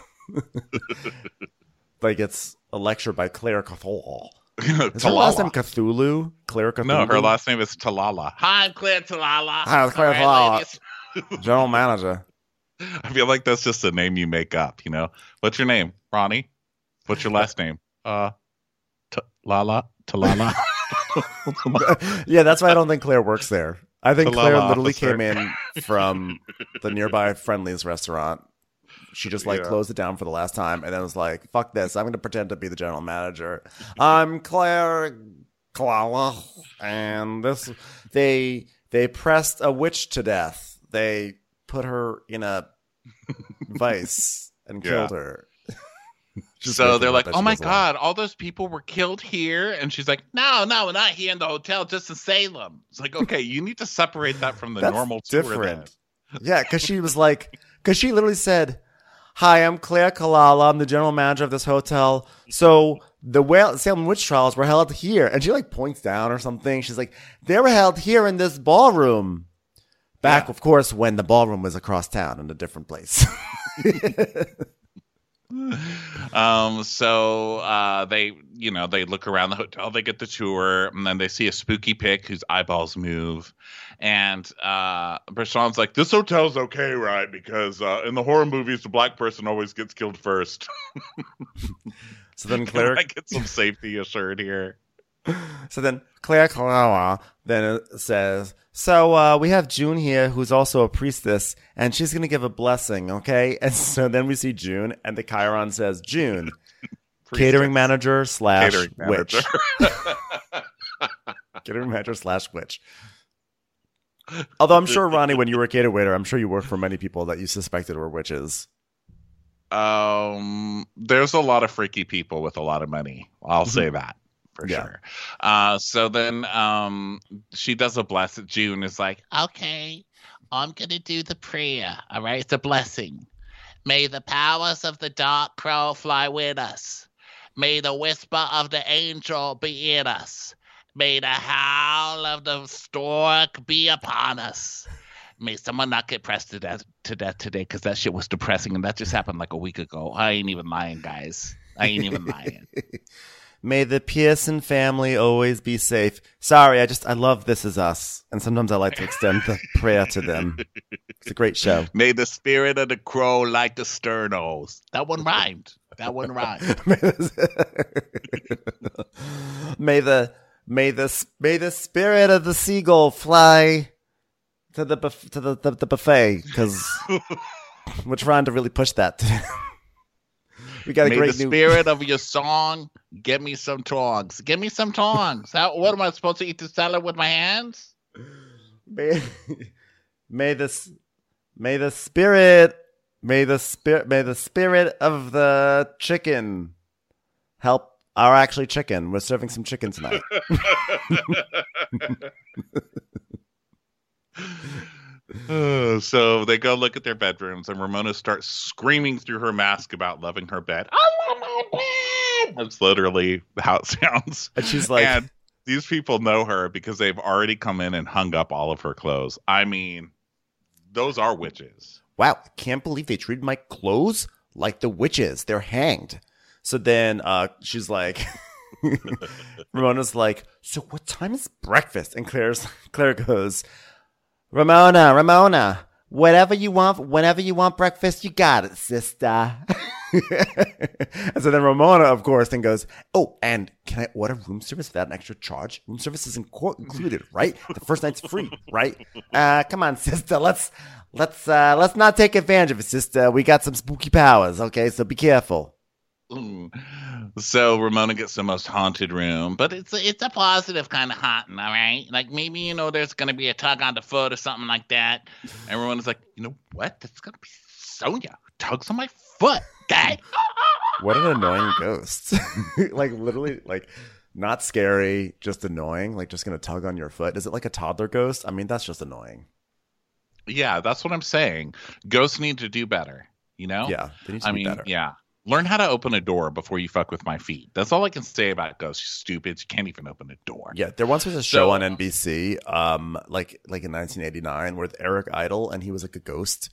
like it's a lecture by Claire Cthulhu. Is her last name Cthulhu? Claire Cthulhu? No, her last name is Talala. Hi, I'm Claire Talala. Hi, I'm Claire Talala. General manager. I feel like that's just a name you make up, you know? What's your name? Ronnie? What's your last name? Talala. Yeah, that's why I don't think Claire works there. I think Talala Claire literally officer. came in from the nearby Friendly's restaurant. She just closed it down for the last time and then was like, fuck this. I'm going to pretend to be the general manager. I'm Claire Kalala. And they pressed a witch to death. They put her in a vice and killed her. So they're like, oh my God, all those people were killed here. And she's like, no, we're not here in the hotel, just in Salem. It's like, okay, you need to separate that from the normal tour. Different. Yeah, because she literally said, hi, I'm Claire Kalala. I'm the general manager of this hotel. So the Salem witch trials were held here. And she like points down or something. She's like, they were held here in this ballroom. Back, of course, when the ballroom was across town in a different place. So they look around the hotel, they get the tour, and then they see a spooky pig whose eyeballs move. And Brashan's like, this hotel's okay, right? Because in the horror movies, the black person always gets killed first. So then Claire I get some safety assured here. So then Claire Kalala then says, so we have June here, who's also a priestess, and she's going to give a blessing, okay? And so then we see June, and the Chiron says, June, catering manager / witch. Catering manager / witch. Although I'm sure, Ronnie, when you were a cater waiter, I'm sure you worked for many people that you suspected were witches. There's a lot of freaky people with a lot of money. I'll say that. For sure. So then she does a blessing. June is like, okay, I'm going to do the prayer. All right. It's a blessing. May the powers of the dark crow fly with us. May the whisper of the angel be in us. May the howl of the stork be upon us. May someone not get pressed to death today because that shit was depressing. And that just happened like a week ago. I ain't even lying, guys. I ain't even lying. May the Pearson family always be safe. Sorry, I love This Is Us. And sometimes I like to extend the prayer to them. It's a great show. May the spirit of the crow like the sternos. That one rhymed. May the spirit of the seagull fly to the buffet, because we're trying to really push that today. We got the spirit of your song get me some tongs. Give me some tongs. What am I supposed to eat the salad with my hands? May the spirit of the chicken help our actually chicken. We're serving some chicken tonight. So they go look at their bedrooms, and Ramona starts screaming through her mask about loving her bed. I love my bed. That's literally how it sounds. And she's like, and these people know her because they've already come in and hung up all of her clothes. I mean, those are witches. Wow, I can't believe they treated my clothes like the witches. They're hanged. So then she's like, Ramona's like, so what time is breakfast? And Claire goes, Ramona, whenever you want breakfast, you got it, sister. And so then Ramona, of course, then goes, oh, and can I order room service without an extra charge? Room service is included, right? The first night's free, right? Come on, sister, let's let's not take advantage of it, sister. We got some spooky powers, okay? So be careful. So Ramona gets the most haunted room, but it's a positive kind of haunting, all right? Like maybe, there's going to be a tug on the foot or something like that. And Ramona's like, you know what? That's going to be Sonia who tugs on my foot, guy. What an annoying ghost. Like literally, like not scary, just annoying. Like just going to tug on your foot. Is it like a toddler ghost? I mean, that's just annoying. Yeah, that's what I'm saying. Ghosts need to do better, Yeah, they need to be better. Yeah. Learn how to open a door before you fuck with my feet. That's all I can say about ghosts. You stupids. You can't even open a door. Yeah, there once was a show on NBC, like in 1989, with Eric Idle, and he was like a ghost,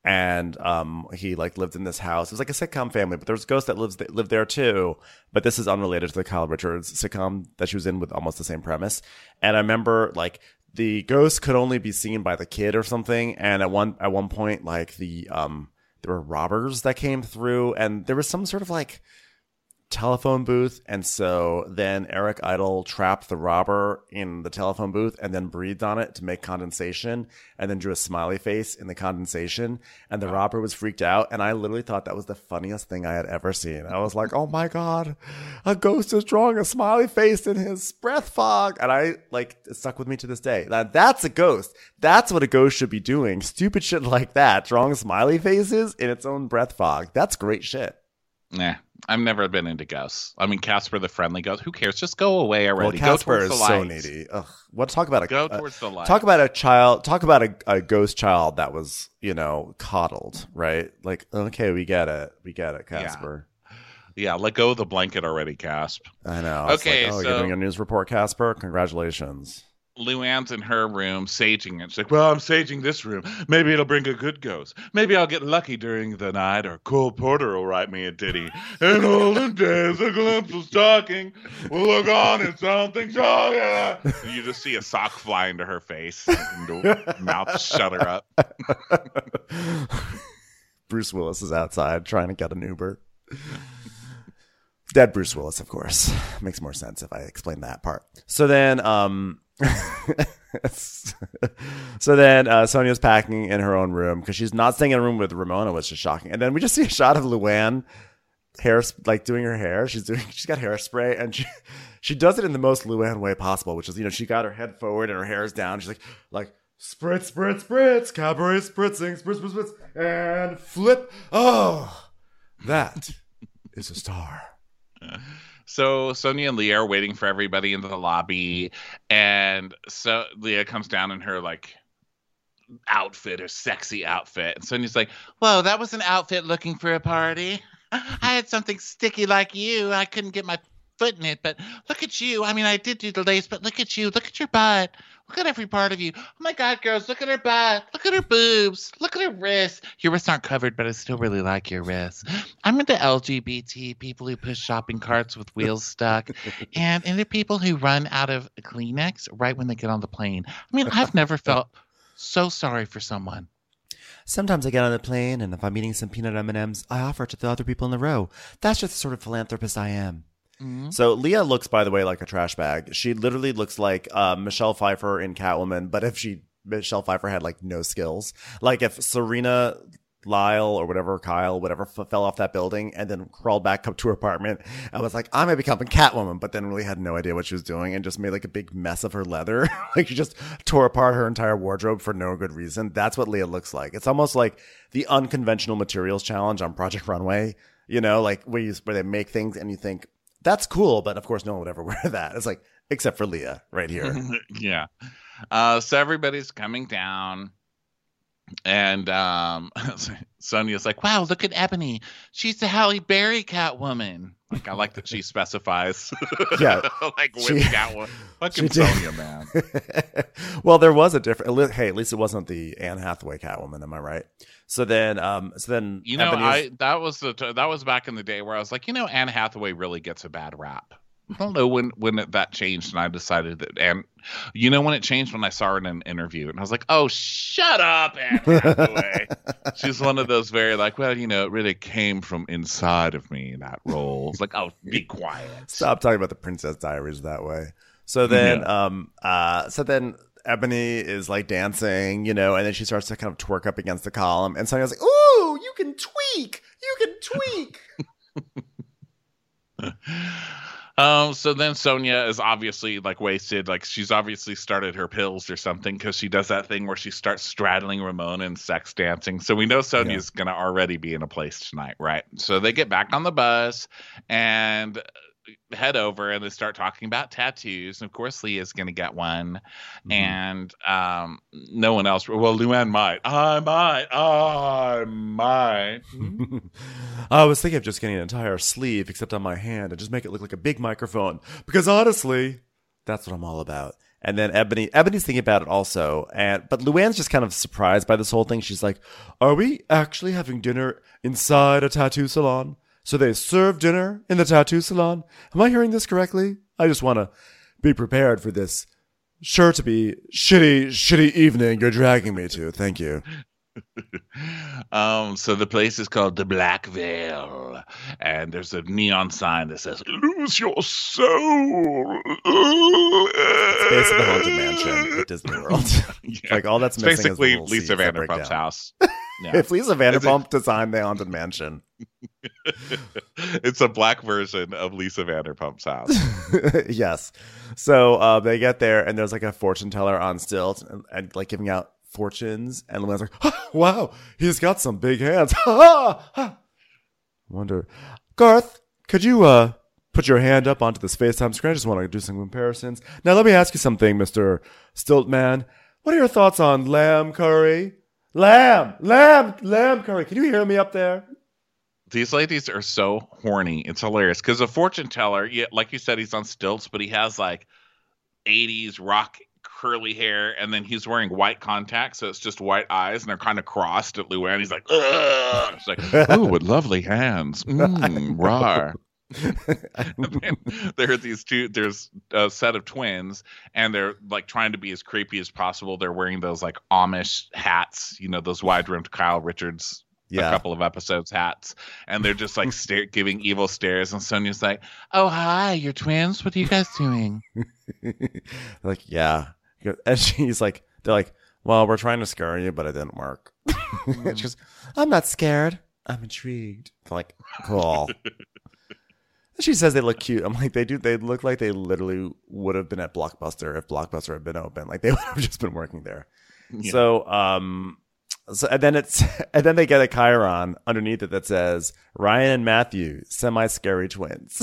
and he like lived in this house. It was like a sitcom family, but there's a ghost that lived there too. But this is unrelated to the Kyle Richards sitcom that she was in with almost the same premise. And I remember like the ghost could only be seen by the kid or something, and at one point like there were robbers that came through, and there was some sort of like telephone booth. And so then Eric Idle trapped the robber in the telephone booth and then breathed on it to make condensation, and then drew a smiley face in the condensation. And the robber was freaked out. And I literally thought that was the funniest thing I had ever seen. I was like, oh my God, a ghost is drawing a smiley face in his breath fog. And it stuck with me to this day. That's a ghost. That's what a ghost should be doing. Stupid shit like that, drawing smiley faces in its own breath fog. That's great shit. Nah, I've never been into ghosts. I mean, Casper the Friendly Ghost. Who cares? Just go away already. Well, Casper go towards is the light. so needy. Ugh. What? Talk about go towards the light. Talk about a child. Talk about a ghost child that was, coddled, right? Like, okay, we get it, Casper. Yeah, let go of the blanket already, Casp. I know. Okay, you're doing a news report, Casper. Congratulations. Luann's in her room saging it. She's like, well, I'm saging this room. Maybe it'll bring a good ghost. Maybe I'll get lucky during the night, or Cole Porter will write me a ditty. In olden days, a glimpse of stocking will look on and something shocking. And you just see a sock fly into her face and the mouth shut her up. Bruce Willis is outside trying to get an Uber. Dead Bruce Willis, of course. Makes more sense if I explain that part. So then, Sonia's packing in her own room because she's not staying in a room with Ramona, which is shocking. And then we just see a shot of Luann doing her hair. She's got hairspray, and she does it in the most Luann way possible, which is, she got her head forward and her hair is down. She's like spritz, spritz, spritz, cabaret spritzing, spritz, spritz, spritz, and flip. Oh, that is a star. So Sonia and Leah are waiting for everybody in the lobby, and so Leah comes down in her outfit, her sexy outfit, and Sonia's like, "Whoa, that was an outfit looking for a party. I had something sticky like you. I couldn't get my foot in it, but look at you. I mean, I did do the lace, but look at you. Look at your butt. Look at every part of you. Oh my God, girls, look at her butt. Look at her boobs. Look at her wrists. Your wrists aren't covered, but I still really like your wrists. I'm into LGBT people who push shopping carts with wheels stuck, and into people who run out of Kleenex right when they get on the plane. I mean, I've never felt so sorry for someone." Sometimes I get on the plane, and if I'm eating some peanut M&Ms, I offer it to the other people in the row. That's just the sort of philanthropist I am. Mm-hmm. So Leah looks, by the way, like a trash bag. She literally looks like Michelle Pfeiffer in Catwoman, but if Michelle Pfeiffer had no skills. Like if Serena Lyle or Kyle fell off that building and then crawled back up to her apartment and was like, I'm becoming Catwoman, but then really had no idea what she was doing and just made a big mess of her leather. She just tore apart her entire wardrobe for no good reason. That's what Leah looks like. It's almost like the unconventional materials challenge on Project Runway, where they make things and you think, that's cool, but of course no one would ever wear that. It's except for Leah right here. Yeah. So everybody's coming down, and Sonia's like, wow, look at Ebony. She's the Halle Berry Catwoman. I like that she specifies. Yeah. With Catwoman. Fucking Sonia, man. Well, there was a different. Hey, at least it wasn't the Anne Hathaway Catwoman. Am I right? So then, that was back in the day where I was like, Anne Hathaway really gets a bad rap. I don't know when that changed, and I decided that, and when it changed, when I saw her in an interview, and I was like, oh, shut up, Anne Hathaway. She's one of those very it really came from inside of me, that role. It's like, oh, be quiet. Stop talking about the Princess Diaries that way. So then, Ebony is like dancing, you know, and then she starts to kind of twerk up against the column. And Sonya's like, ooh, you can tweak. You can tweak. So then Sonia is obviously like wasted. Like she's obviously started her pills or something because she does that thing where she starts straddling Ramona and sex dancing. So we know Sonia's going to already be in a place tonight, right? So they get back on the bus and head over and they start talking about tattoos. And of course, Leah's going to get one. And no one else. Well, Luann might. I might. I was thinking of just getting an entire sleeve except on my hand and just make it look like a big microphone. Because honestly, that's what I'm all about. And then Ebony's thinking about it also. But Luann's just kind of surprised by this whole thing. She's like, are we actually having dinner inside a tattoo salon? So they serve dinner in the tattoo salon? Am I hearing this correctly? I just want to be prepared for this sure to be shitty evening you're dragging me to. Thank you. So the place is called the Black Veil, and there's a neon sign that says "Lose your soul." It's basically the Haunted Mansion at Disney World. Yeah. Like all that's It's missing basically is the Lisa seats that break Vanderpump's down. house. Yeah. If Lisa Vanderpump designed the Haunted Mansion. It's a black version of Lisa Vanderpump's house. Yes. So they get there and there's like a fortune teller on stilts and like giving out fortunes. And Luann's like, oh, wow, he's got some big hands. Wonder, Garth, could you put your hand up onto this FaceTime screen? I just want to do some comparisons. Now let me ask you something, Mr. Stiltman. What are your thoughts on lamb curry? Lamb curry. Can you hear me up there? These ladies are so horny. It's hilarious because a fortune teller, yeah, like you said, he's on stilts, but he has like 80s rock curly hair, and then he's wearing white contacts, so it's just white eyes, and they're kind of crossed at Luann. He's like, ugh. She's like, oh, what lovely hands. Rawr. And then there are these two, there's a set of twins, and they're like trying to be as creepy as possible. They're wearing those like Amish hats, you know, those wide-rimmed Kyle Richards a couple of episodes hats, and they're just like giving evil stares, and Sonia's like, oh, hi, you're twins, what are you guys doing? Like, yeah. And she's like, they're like, well, we're trying to scare you, but it didn't work. She goes, I'm not scared, I'm intrigued. I'm like, cool. She says they look cute. I'm like, they do. They look like they literally would have been at Blockbuster if Blockbuster had been open. Like they would have just been working there. Yeah. So and then they get a chyron underneath it that says Ryan and Matthew, semi-scary twins.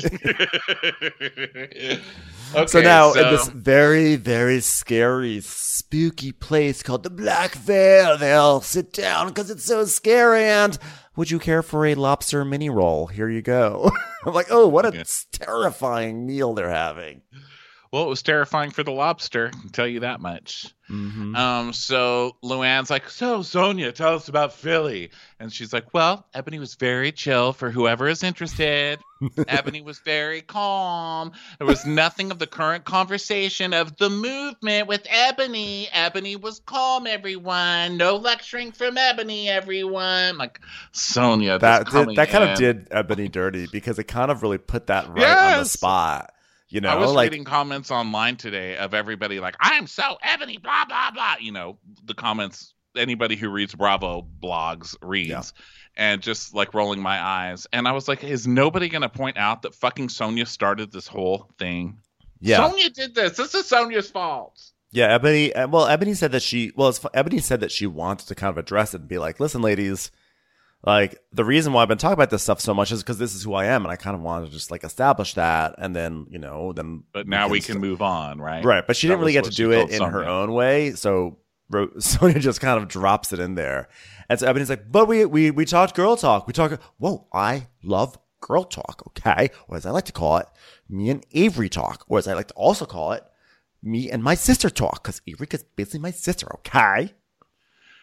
Okay, so now in this very, very scary, spooky place called the Black Veil, they all sit down because it's so scary. And would you care for a lobster mini roll? Here you go. I'm like, oh, what a terrifying meal they're having. Well, it was terrifying for the lobster, I can tell you that much. Mm-hmm. So Luann's like, so Sonia, tell us about Philly. And she's like, well, Ebony was very chill for whoever is interested. Ebony was very calm. There was nothing of the current conversation of the movement with Ebony. Ebony was calm, everyone. No lecturing from Ebony, everyone. Like, Sonia, that kind of did Ebony dirty because it kind of really put that right on the spot. You know, I was reading comments online today of everybody like, I'm so Ebony, blah, blah, blah. You know, the comments anybody who reads Bravo blogs reads, and just like rolling my eyes. And I was like, is nobody going to point out that fucking Sonia started this whole thing? Yeah. Sonia did this. This is Sonia's fault. Yeah, Ebony said that she wanted to kind of address it and be like, listen, ladies, like, the reason why I've been talking about this stuff so much is because this is who I am, and I kind of wanted to just, like, establish that, and then, you know, then... But now we can move on, right? Right, but she didn't really get to do it in her own way, so Sonia just kind of drops it in there. And so Ebony's like, but we talked girl talk. We talk... Whoa, I love girl talk, okay? Or as I like to call it, me and Avery talk. Or as I like to also call it, me and my sister talk, because Avery is basically my sister, okay?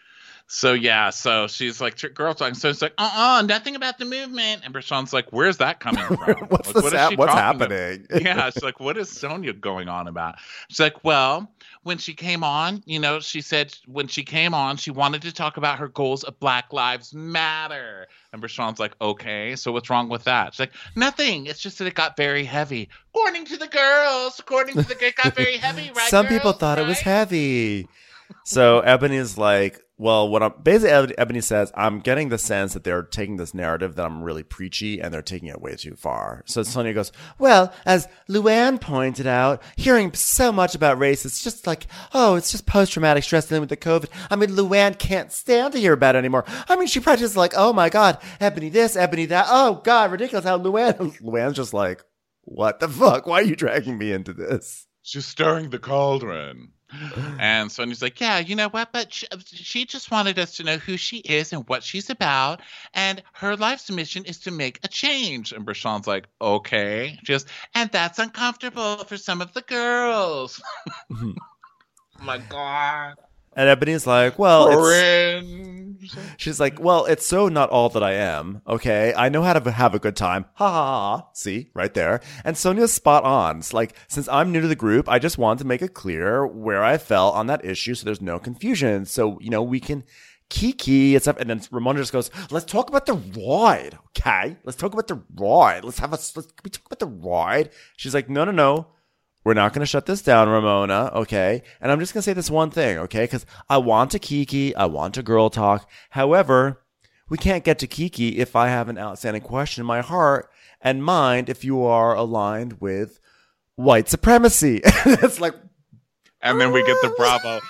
So yeah, so she's like girl talking. So it's like, nothing about the movement. And Brashawn's like, where's that coming from? What's Like, what is she what's talking about? happening? Yeah, she's like, what is Sonia going on about? She's like, well, when she came on, she said when she came on, she wanted to talk about her goals of Black Lives Matter. And Brashawn's like, okay, so what's wrong with that? She's like, nothing. It's just that it got very heavy. According to the girls, it got very heavy, right? Some people thought it was heavy. So Ebony's like, well, Ebony says, I'm getting the sense that they're taking this narrative that I'm really preachy and they're taking it way too far. So Sonia goes, well, as Luann pointed out, hearing so much about race, it's just like, it's just post-traumatic stress dealing with the COVID. I mean, Luann can't stand to hear about it anymore. I mean, she practices like, oh my God, Ebony this, Ebony that. Oh God, ridiculous how Luann's just like, what the fuck? Why are you dragging me into this? She's stirring the cauldron. And Sonia's like, yeah, you know what? But she just wanted us to know who she is and what she's about. And her life's mission is to make a change. And Brashawn's like, okay. And that's uncomfortable for some of the girls. Oh my God. And Ebony's like, well, she's like, well, it's so not all that I am. Okay. I know how to have a good time. Ha ha ha. See, right there. And Sonia's spot on. It's like, since I'm new to the group, I just wanted to make it clear where I fell on that issue so there's no confusion. So, we can kiki and stuff. And then Ramona just goes, let's talk about the ride. Okay. Let's talk about the ride. Can we talk about the ride? She's like, no. We're not going to shut this down, Ramona, okay? And I'm just going to say this one thing, okay? Because I want to kiki, I want to girl talk. However, we can't get to kiki if I have an outstanding question in my heart and mind if you are aligned with white supremacy. It's like... And then we get the bravo.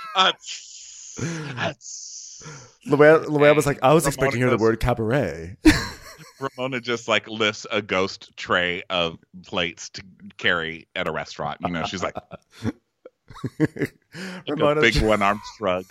Luann was like, I was expecting to hear the word cabaret. Ramona just like lifts a ghost tray of plates to carry at a restaurant. She's like, Ramona, a big one-armed shrug.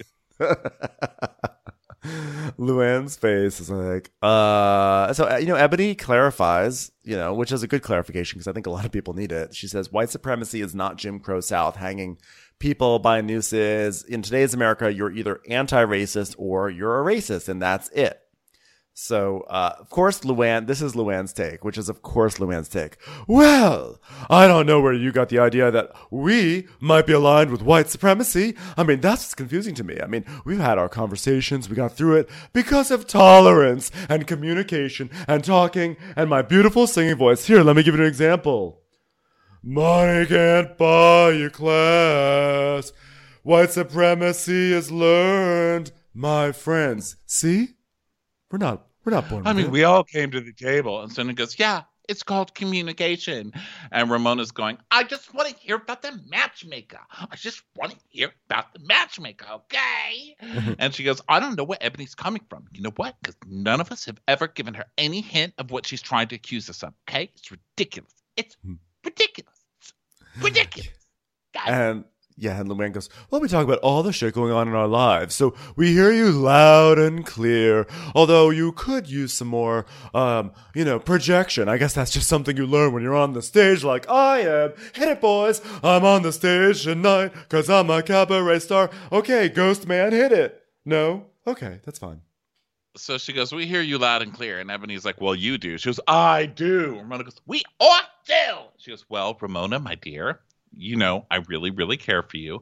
Luann's face is like, so, Ebony clarifies, which is a good clarification because I think a lot of people need it. She says, white supremacy is not Jim Crow South hanging people by nooses. In today's America, you're either anti-racist or you're a racist, and that's it. So, of course, this is Luann's take, which is, of course, Luann's take. Well, I don't know where you got the idea that we might be aligned with white supremacy. I mean, that's what's confusing to me. I mean, we've had our conversations, we got through it because of tolerance and communication and talking and my beautiful singing voice. Here, let me give you an example. Money can't buy you class. White supremacy is learned, my friends. See? We're not born. I mean, we all came to the table, and Sonia goes, "Yeah, it's called communication." And Ramona's going, "I just want to hear about the matchmaker. Okay?" And she goes, "I don't know where Ebony's coming from. You know what? Because none of us have ever given her any hint of what she's trying to accuse us of. Okay? It's ridiculous. It's ridiculous. Guys." And Luann goes, well, we talk about all the shit going on in our lives, so we hear you loud and clear, although you could use some more, projection. I guess that's just something you learn when you're on the stage like I am. Hit it, boys. I'm on the stage tonight because I'm a cabaret star. Okay, Ghost Man, hit it. No? Okay, that's fine. So she goes, we hear you loud and clear. And Ebony's like, well, you do. She goes, I do. Ramona goes, we ought to. She goes, well, Ramona, my dear, I really, really care for you.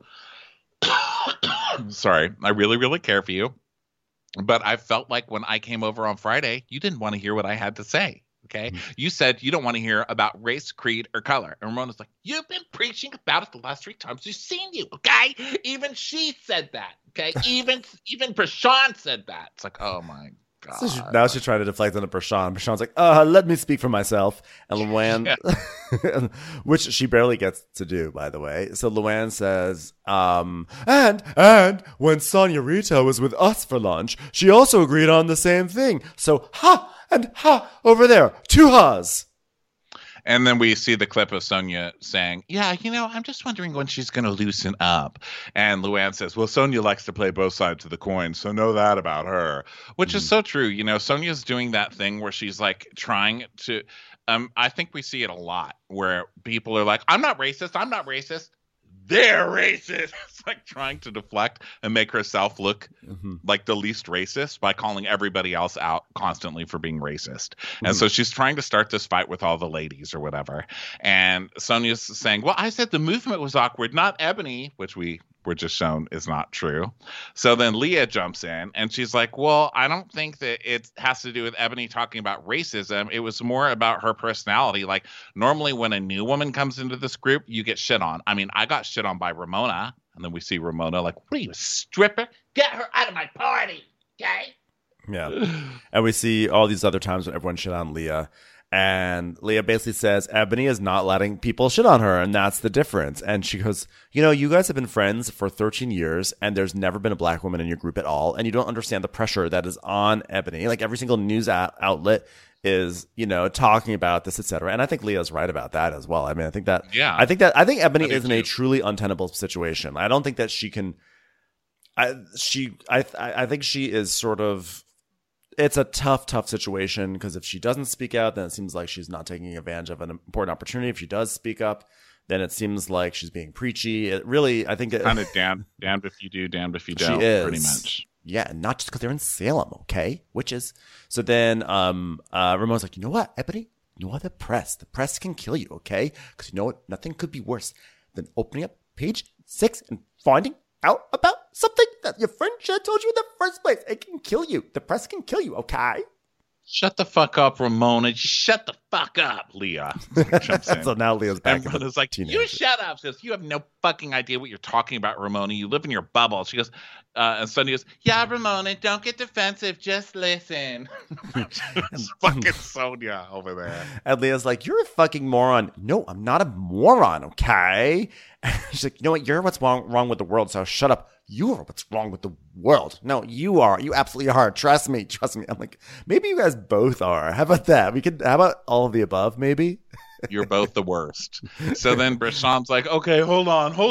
Sorry. I really, really care for you. But I felt like when I came over on Friday, you didn't want to hear what I had to say. Okay. Mm-hmm. You said you don't want to hear about race, creed, or color. And Ramona's like, you've been preaching about it the last 3 times we've seen you. Okay. Even she said that. Okay. Even Prashant said that. It's like, oh my God. So now she's trying to deflect on Prashant. Prashant's like, let me speak for myself. And Luann, which she barely gets to do, by the way. So Luann says, and when Sonia Rita was with us for lunch, she also agreed on the same thing. So ha and ha over there. 2 ha's. And then we see the clip of Sonia saying, yeah, I'm just wondering when she's going to loosen up. And Luann says, well, Sonia likes to play both sides of the coin, so know that about her, which is so true. Sonia's doing that thing where she's like trying to I think we see it a lot where people are like, I'm not racist. they're racist. It's like trying to deflect and make herself look like the least racist by calling everybody else out constantly for being racist. And so she's trying to start this fight with all the ladies or whatever. And Sonya's saying, well, I said the movement was awkward, not Ebony, which we were just shown is not true. So then Leah jumps in and she's like, well, I don't think that it has to do with Ebony talking about racism. It was more about her personality. Like normally when a new woman comes into this group, you get shit on. I mean, I got shit on by Ramona. And then we see Ramona like, what are you, a stripper? Get her out of my party, okay? Yeah. And we see all these other times when everyone shit on Leah. And Leah basically says Ebony is not letting people shit on her, and that's the difference. And she goes, you know, you guys have been friends for 13 years, and there's never been a black woman in your group at all, and you don't understand the pressure that is on Ebony. Like, every single news outlet is, you know, talking about this, etc. And I think Leah's right about that as well. I mean, I think Ebony is in a truly untenable situation. I don't think that she can. I think she is sort of. It's a tough situation because if she doesn't speak out, then it seems like she's not taking advantage of an important opportunity. If she does speak up, then it seems like she's being preachy. It really, I think, kind of damned if you do, damned if you don't. She is. Pretty much. Yeah, and not just because they're in Salem, okay? Witches. So then Ramon's like, you know what, Ebony? You are the press. The press can kill you, okay? Because you know what? Nothing could be worse than opening up page 6 and finding out about something that your friend should have told you in the first place. It can kill you. The press can kill you, okay? Shut the fuck up, Ramona. Just shut the fuck up, Leah. So now Leah's back. And Ramona's like, teenager. You shut up. She goes, you have no fucking idea what you're talking about, Ramona. You live in your bubble. She goes, and Sonia goes, yeah, Ramona, don't get defensive. Just listen. It's fucking Sonia over there. And Leah's like, you're a fucking moron. No, I'm not a moron, okay? And she's like, you know what? You're what's wrong with the world, so shut up. You are what's wrong with the world. No, you are. You absolutely are. Trust me. I'm like, maybe you guys both are. How about that? How about all of the above, maybe? You're both the worst. So then Brashan's like, okay, hold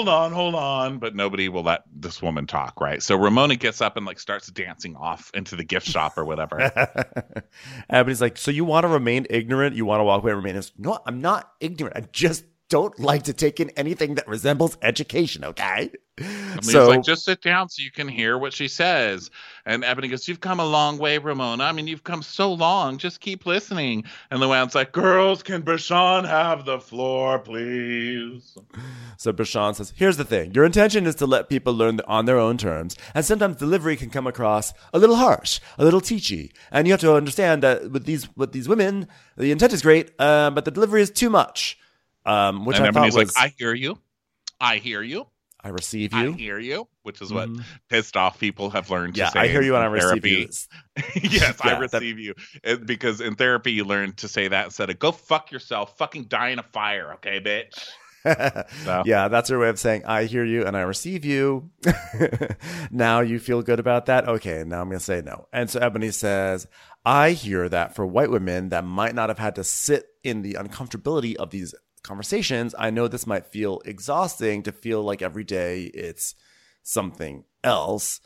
on. But nobody will let this woman talk, right? So Ramona gets up and like starts dancing off into the gift shop or whatever. Everybody's like, so you want to remain ignorant? You want to walk away and remain? No, I'm not ignorant. I just don't like to take in anything that resembles education, okay? He's like, just sit down so you can hear what she says. And Ebony goes, you've come a long way, Ramona. I mean, you've come so long. Just keep listening. And Luann's like, girls, can Brashan have the floor, please? So Brashan says, here's the thing. Your intention is to let people learn on their own terms. And sometimes delivery can come across a little harsh, a little teachy. And you have to understand that with these women, the intent is great, but the delivery is too much. Which and I Ebony's thought was, like, I hear you. I receive you. I hear you, which is what pissed off people have learned to say. I hear you and I therapy. receive you. Yes, I receive you. Because in therapy, you learn to say that instead of go fuck yourself, fucking die in a fire, okay, bitch? So. Yeah, that's her way of saying, I hear you and I receive you. Now you feel good about that? Okay, now I'm going to say no. And so Ebony says, I hear that for white women that might not have had to sit in the uncomfortability of these conversations, I know this might feel exhausting to feel like every day it's something else.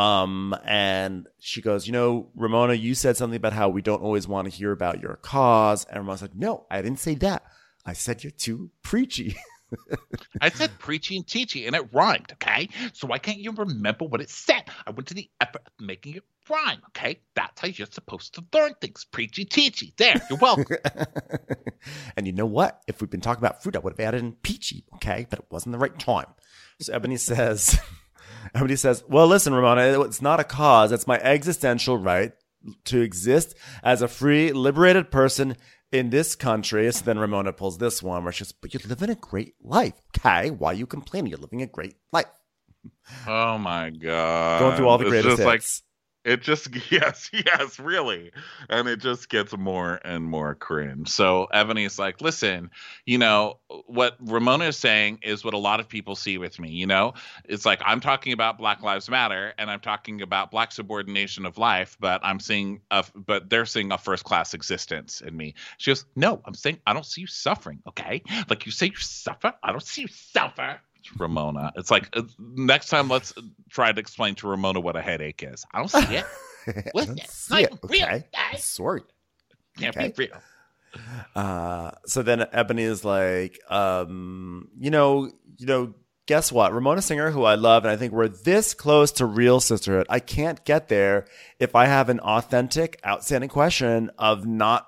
And she goes, you know, Ramona, you said something about how we don't always want to hear about your cause. And Ramona's like, no, I didn't say that. I said you're too preachy. I said preachy and teachy, and it rhymed, okay? So why can't you remember what it said? I went to the effort of making it rhyme, okay? That's how you're supposed to learn things. Preachy, teachy. There, you're welcome. And you know what? If we'd been talking about fruit, I would have added in peachy, okay? But it wasn't the right time. So Ebony says, well, listen, Ramona, it's not a cause. It's my existential right to exist as a free, liberated person in this country. So then Ramona pulls this one where she says, but you're living a great life, okay? Why are you complaining? You're living a great life. Oh my God. Going through all the greatest hits. Like, it just, yes, really. And it just gets more and more cringe. So Ebony's like, listen, you know, what Ramona is saying is what a lot of people see with me, you know? It's like, I'm talking about Black Lives Matter and I'm talking about Black subordination of life, but but they're seeing a first-class existence in me. She goes, no, I'm saying I don't see you suffering, okay? Like you say you suffer, I don't see you suffer. Ramona. It's like, next time let's try to explain to Ramona what a headache is. I don't see it. Listen, it's not even real, guys. Sorry. Can't be real. So then Ebony is like, you know, guess what? Ramona Singer, who I love, and I think we're this close to real sisterhood. I can't get there if I have an authentic, outstanding question of not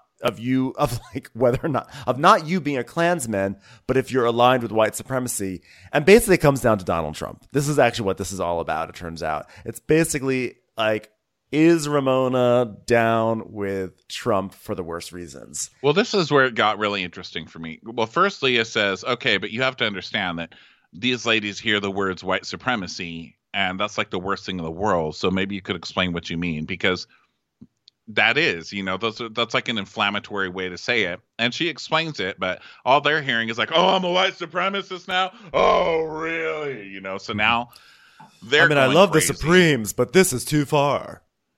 you being a Klansman, but if you're aligned with white supremacy. And basically it comes down to Donald Trump. This is actually what this is all about, it turns out. It's basically like, is Ramona down with Trump for the worst reasons? Well, this is where it got really interesting for me. Well, first Leah says, okay, but you have to understand that these ladies hear the words white supremacy, and that's like the worst thing in the world. So maybe you could explain what you mean, because that is, that's like an inflammatory way to say it. And she explains it, but all they're hearing is like, oh, I'm a white supremacist now. Oh, really? So now they're I love crazy. The Supremes, but this is too far.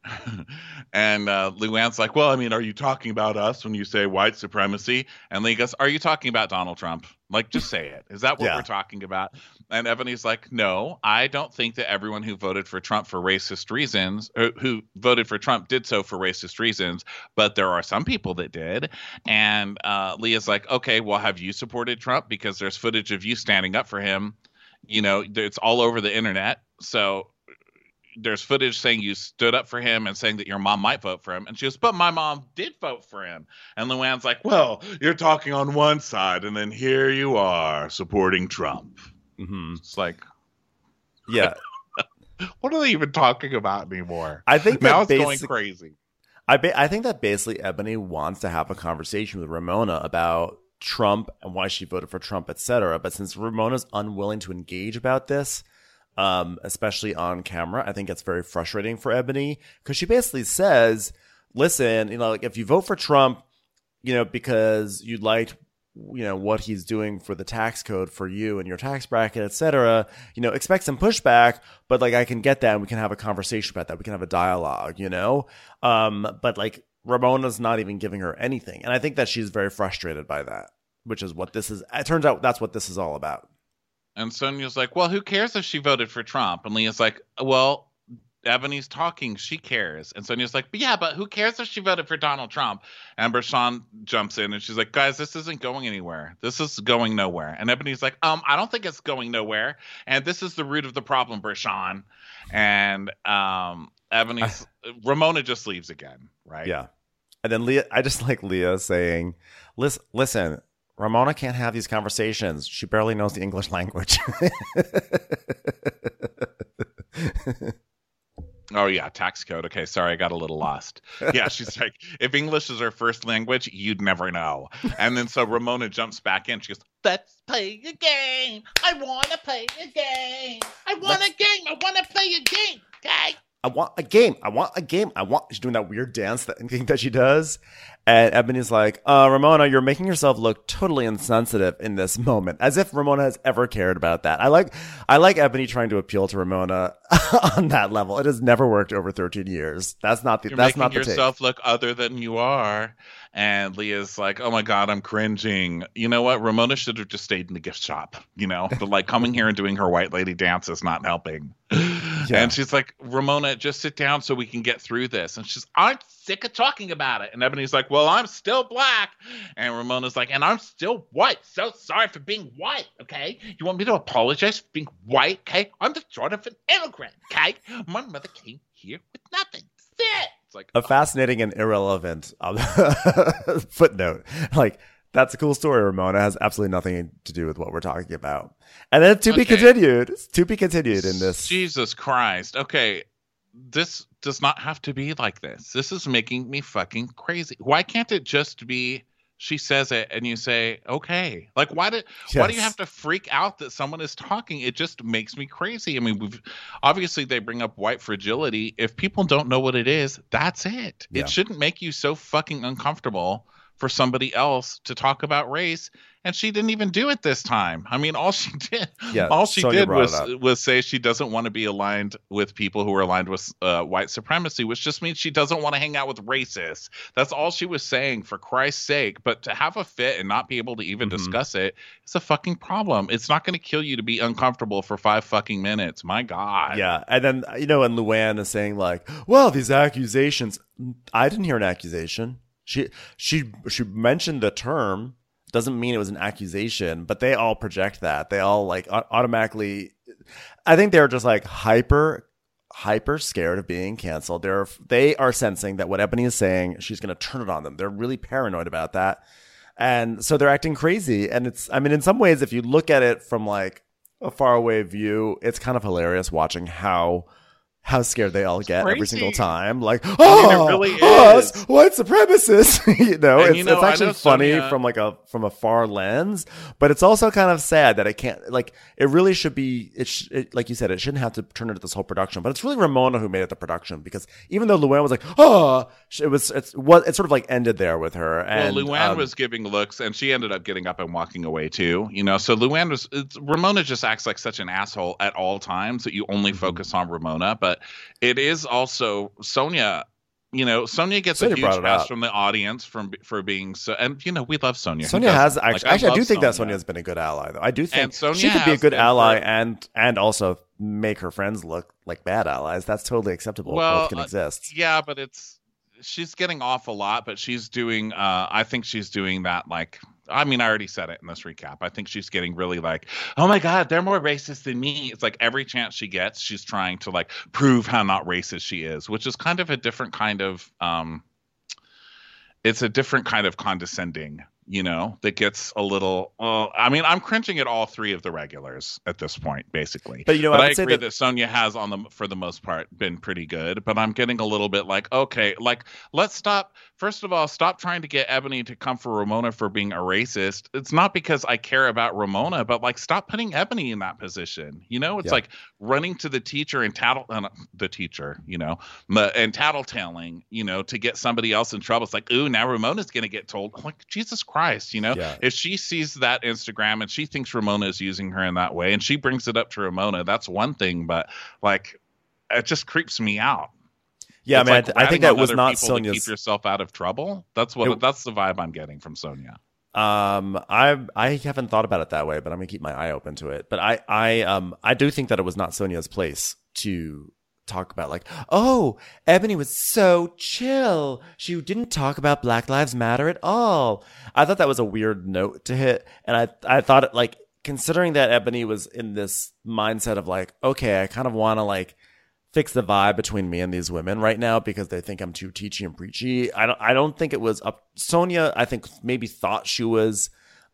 And Luann's like, well, are you talking about us when you say white supremacy? And Lee goes, are you talking about Donald Trump? Like, just say it. Is that what we're talking about? And Ebony's like, no, I don't think that everyone who voted for Trump for racist reasons, or who voted for Trump did so for racist reasons, but there are some people that did. And Leah's like, okay, well, have you supported Trump? Because there's footage of you standing up for him. It's all over the internet. So there's footage saying you stood up for him and saying that your mom might vote for him. And she goes, but my mom did vote for him. And Luann's like, well, you're talking on one side, and then here you are supporting Trump. Mm-hmm. It's like, yeah. What are they even talking about anymore? I think now it's going crazy. I think that basically Ebony wants to have a conversation with Ramona about Trump and why she voted for Trump, etc. But since Ramona's unwilling to engage about this, especially on camera, I think it's very frustrating for Ebony, because she basically says, listen, like, if you vote for Trump, because you liked, what he's doing for the tax code for you and your tax bracket, etc., expect some pushback, but like, I can get that and we can have a conversation about that. We can have a dialogue, but like, Ramona's not even giving her anything. And I think that she's very frustrated by that, which is what this is. It turns out that's what this is all about. And Sonia's like, well, who cares if she voted for Trump? And Leah's like, well, Ebony's talking. She cares. And Sonia's like, but who cares if she voted for Donald Trump? And Bershawn jumps in and she's like, guys, this isn't going anywhere. This is going nowhere. And Ebony's like, I don't think it's going nowhere. And this is the root of the problem, Bershawn. And Ramona just leaves again, right? Yeah. And then Leah, I just like Leah saying, listen, Ramona can't have these conversations. She barely knows the English language. Oh, yeah. Tax code. Okay. Sorry. I got a little lost. Yeah. She's like, if English is her first language, you'd never know. And then so Ramona jumps back in. She goes, let's play a game. I want to play a game. I want a game. I want to play a game. Okay. I want a game. I want a game. She's doing that weird dance that she does. And Ebony's like, Ramona, you're making yourself look totally insensitive in this moment, as if Ramona has ever cared about that. I like Ebony trying to appeal to Ramona on that level. It has never worked over 13 years. That's not the. You're that's making not the yourself take. Look other than you are. And Leah's like, oh my God, I'm cringing. You know what? Ramona should have just stayed in the gift shop, but like coming here and doing her white lady dance is not helping. Yeah. And she's like, Ramona, just sit down so we can get through this. And she's, I'm sick of talking about it. And Ebony's like, well, I'm still black. And Ramona's like, and I'm still white. So sorry for being white. Okay. You want me to apologize for being white? Okay. I'm the sort of an immigrant. Okay. My mother came here with nothing. That's it. It's like a fascinating and irrelevant footnote. Like, that's a cool story, Ramona. It has absolutely nothing to do with what we're talking about. And then to be continued. To be continued in this. Jesus Christ. Okay. This does not have to be like this. This is making me fucking crazy. Why can't it just be she says it and you say, okay? Like, why do you have to freak out that someone is talking? It just makes me crazy. I mean, obviously they bring up white fragility. If people don't know what it is, that's it. Yeah. It shouldn't make you so fucking uncomfortable for somebody else to talk about race. And she didn't even do it this time. I mean, all she did was say she doesn't want to be aligned with people who are aligned with white supremacy, which just means she doesn't want to hang out with racists. That's all she was saying, for Christ's sake. But to have a fit and not be able to even discuss it is a fucking problem. It's not going to kill you to be uncomfortable for 5 fucking minutes. My God. Yeah. And then, and Luann is saying like, well, these accusations. I didn't hear an accusation. She mentioned the term. doesn't mean it was an accusation, but they all project that. They all like automatically, I think they're just like hyper scared of being canceled. They are sensing that what Ebony is saying, she's going to turn it on them. They're really paranoid about that. And so they're acting crazy. And in some ways, if you look at it from like a faraway view, it's kind of hilarious watching how scared they all get every single time. Like, it really is. White supremacists. It's actually funny Sonia, from a far lens, but it's also kind of sad that it can't, like, it really should be, like you said, it shouldn't have to turn into this whole production, but it's really Ramona who made it the production, because even though Luann was like, it sort of like ended there with her. And Luann was giving looks, and she ended up getting up and walking away too, so Ramona just acts like such an asshole at all times that you only focus on Ramona, but it is also Sonia. Sonia gets a huge pass from the audience for being so, and we love Sonia. Sonia has actually, I do think that Sonia has been a good ally, though. I do think she could be a good ally and also make her friends look like bad allies. That's totally acceptable. Both can exist. Yeah, but she's getting off a lot, but she's doing. I think she's doing that like. I already said it in this recap. I think she's getting really like, oh my God, they're more racist than me. It's like every chance she gets, she's trying to like prove how not racist she is, which is kind of a different kind of, it's a different kind of condescending, that gets a little, I'm cringing at all three of the regulars at this point, basically. But I agree that Sonia has for the most part been pretty good, but I'm getting a little bit like, okay, like let's stop. First of all, stop trying to get Ebony to come for Ramona for being a racist. It's not because I care about Ramona, but like stop putting Ebony in that position. It's like running to the teacher and and tattletaling, to get somebody else in trouble. It's like, ooh, now Ramona's going to get told. I'm like, Jesus Christ, if she sees that Instagram and she thinks Ramona is using her in that way and she brings it up to Ramona, that's one thing, but like, it just creeps me out. Yeah, I think that was not Sonia's. To keep yourself out of trouble. That's the vibe I'm getting from Sonia. I haven't thought about it that way, but I'm gonna keep my eye open to it. But I do think that it was not Sonia's place to talk about like, oh, Ebony was so chill. She didn't talk about Black Lives Matter at all. I thought that was a weird note to hit, and I thought it, like, considering that Ebony was in this mindset of like, okay, I kind of want to like fix the vibe between me and these women right now because they think I'm too teachy and preachy. I don't think it was up. Sonia, I think, maybe thought she was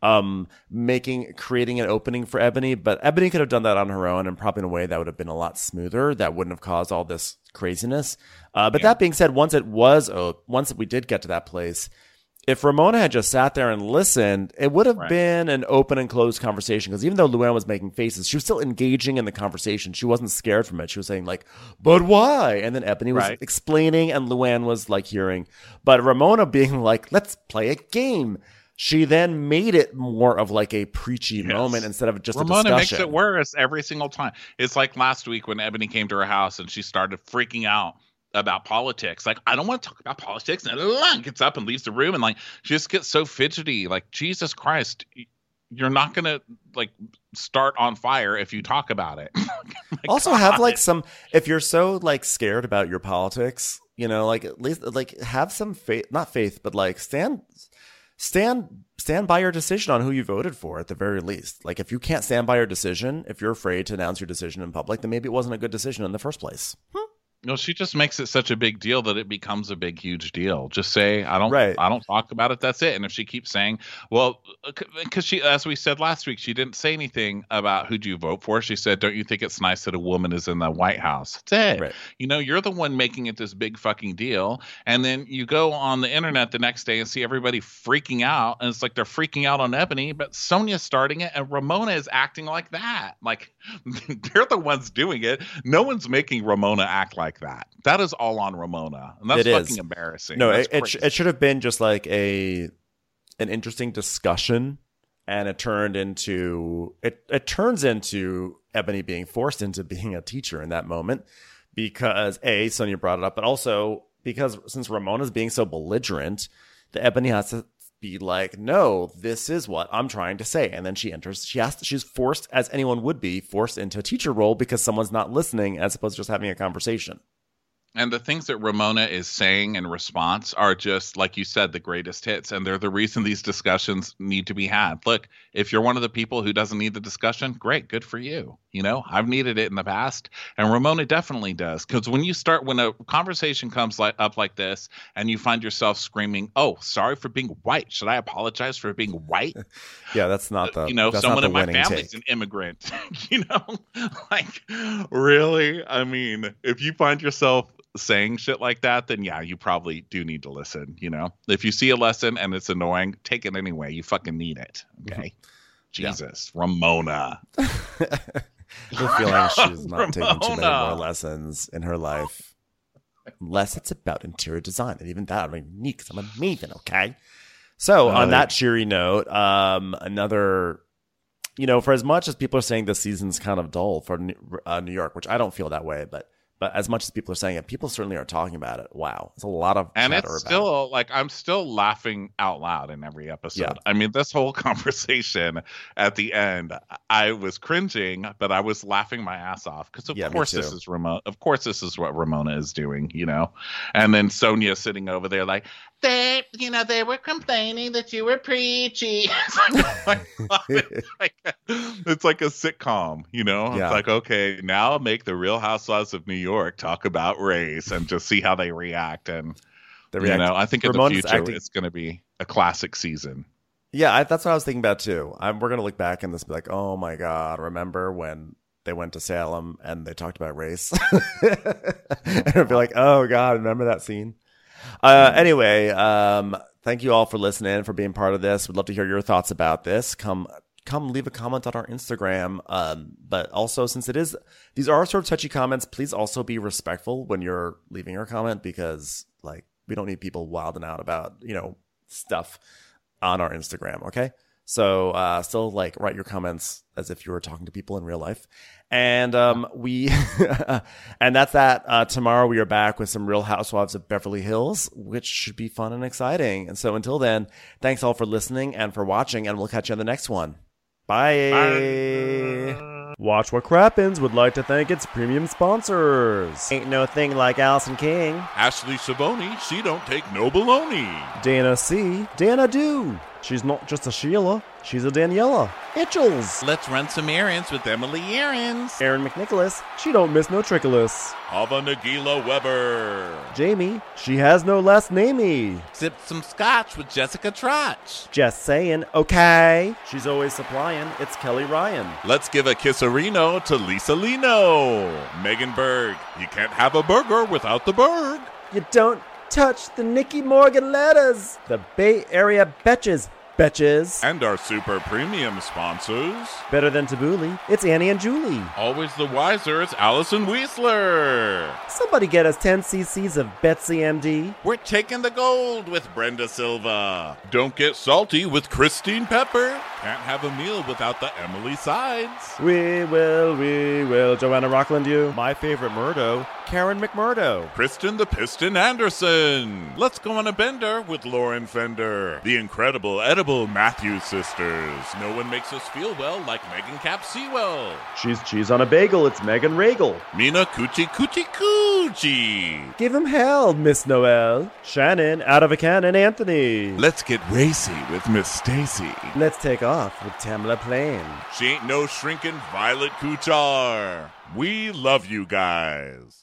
creating an opening for Ebony, but Ebony could have done that on her own and probably in a way that would have been a lot smoother. That wouldn't have caused all this craziness. That being said, once we did get to that place, if Ramona had just sat there and listened, it would have been an open and closed conversation. Because even though Luann was making faces, she was still engaging in the conversation. She wasn't scared from it. She was saying like, but why? And then Ebony was explaining and Luann was like hearing. But Ramona being like, let's play a game. She then made it more of like a preachy moment instead of just Ramona a discussion. Makes it worse every single time. It's like last week when Ebony came to her house and she started freaking out about politics. Like, I don't want to talk about politics. And gets up and leaves the room and like she just gets so fidgety. Like, Jesus Christ, you're not gonna like start on fire if you talk about it. Also, God. Have like some, if you're so like scared about your politics, like at least like have some faith, not faith, but like stand by your decision on who you voted for at the very least. Like, if you can't stand by your decision, if you're afraid to announce your decision in public, then maybe it wasn't a good decision in the first place. No, she just makes it such a big deal that it becomes a big, huge deal. Just say, I don't talk about it. That's it. And if she keeps saying, well, because she, as we said last week, she didn't say anything about who do you vote for. She said, don't you think it's nice that a woman is in the White House? That's it. Right. You're the one making it this big fucking deal. And then you go on the internet the next day and see everybody freaking out. And it's like they're freaking out on Ebony, but Sonia's starting it and Ramona is acting like that. Like, they're the ones doing it. No one's making Ramona act like that. That is all on Ramona, and that's fucking embarrassing. No, it should have been just like an interesting discussion, and it turns into Ebony being forced into being a teacher in that moment because Sonia brought it up, but also because since Ramona's being so belligerent, the Ebony has to be like, no, this is what I'm trying to say. And then she enters, she's forced, as anyone would be, forced into a teacher role because someone's not listening as opposed to just having a conversation. And the things that Ramona is saying in response are just, like you said, the greatest hits. And they're the reason these discussions need to be had. Look, if you're one of the people who doesn't need the discussion, great, good for you. You know, I've needed it in the past, and Ramona definitely does. Because when a conversation comes up like this, and you find yourself screaming, "Oh, sorry for being white. Should I apologize for being white?" Yeah, that's not the that's someone in my family's take. an immigrant. Like, really? I mean, if you find yourself saying shit like that, then yeah, you probably do need to listen. If you see a lesson and it's annoying, take it anyway. You fucking need it. Okay. Jesus, Ramona. The feeling she's not taking too many more lessons in her life, unless it's about interior design, and even that I'm unique because I'm a maven. Okay, so on that cheery note, another, for as much as people are saying this season's kind of dull for New York, which I don't feel that way, but as much as people are saying it, people certainly are talking about it. Wow, it's a lot of and chatter it's about still like I'm still laughing out loud in every episode. Yeah. I mean, this whole conversation at the end, I was cringing, but I was laughing my ass off because of course this is Ramona. Of course, this is what Ramona is doing, And then Sonia sitting over there like, they were complaining that you were preachy. It's like a sitcom, Yeah. It's like, okay, now make the Real Housewives of New York talk about race and just see how they react. And I think in the future it's going to be a classic season. Yeah, that's what I was thinking about too. We're going to look back and this be like, oh my God, remember when they went to Salem and they talked about race? And it'll be like, oh God, remember that scene? Anyway, thank you all for listening, for being part of this. We'd love to hear your thoughts about this. Come leave a comment on our Instagram. But also, since these are sort of touchy comments, please also be respectful when you're leaving your comment, because we don't need people wilding out about, stuff on our Instagram. Okay. So, still write your comments as if you were talking to people in real life. And, and that's that. Tomorrow we are back with some Real Housewives of Beverly Hills, which should be fun and exciting. And so until then, thanks all for listening and for watching, and we'll catch you on the next one. Bye. Bye. Watch What Crappens would like to thank its premium sponsors. Ain't no thing like Allison King. Ashley Savoni, she don't take no baloney. Dana C. Dana Do. She's not just a Sheila, she's a Daniela. Itchels. Let's run some errands with Emily Errands. Aaron McNicholas. She don't miss no trickolas. Ava Nagila Weber. Jamie. She has no last namey. Sip some scotch with Jessica Trotch. Just saying, okay. She's always supplying. It's Kelly Ryan. Let's give a kisserino to Lisa Lino. Megan Berg. You can't have a burger without the Berg. You don't touch the Nikki Morgan letters. The Bay Area Betches. And our super premium sponsors. Better than Tabbouleh, it's Annie and Julie. Always the wiser, it's Allison Weisler. Somebody get us 10 cc's of Betsy MD. We're taking the gold with Brenda Silva. Don't get salty with Christine Pepper. Can't have a meal without the Emily sides. We will. Joanna Rockland, you. My favorite Murdo, Karen McMurdo. Kristen the Piston Anderson. Let's go on a bender with Lauren Fender. The incredible edible Matthews sisters. No one makes us feel well like Megan Cap Sewell. She's cheese on a bagel, it's Megan Regal. Mina Coochie Coochie Coochie. Give him hell, Miss Noel. Shannon, out of a cannon, Anthony. Let's get racy with Miss Stacy. Let's take off with Tamla Plain. She ain't no shrinking Violet Kuchar. We love you guys.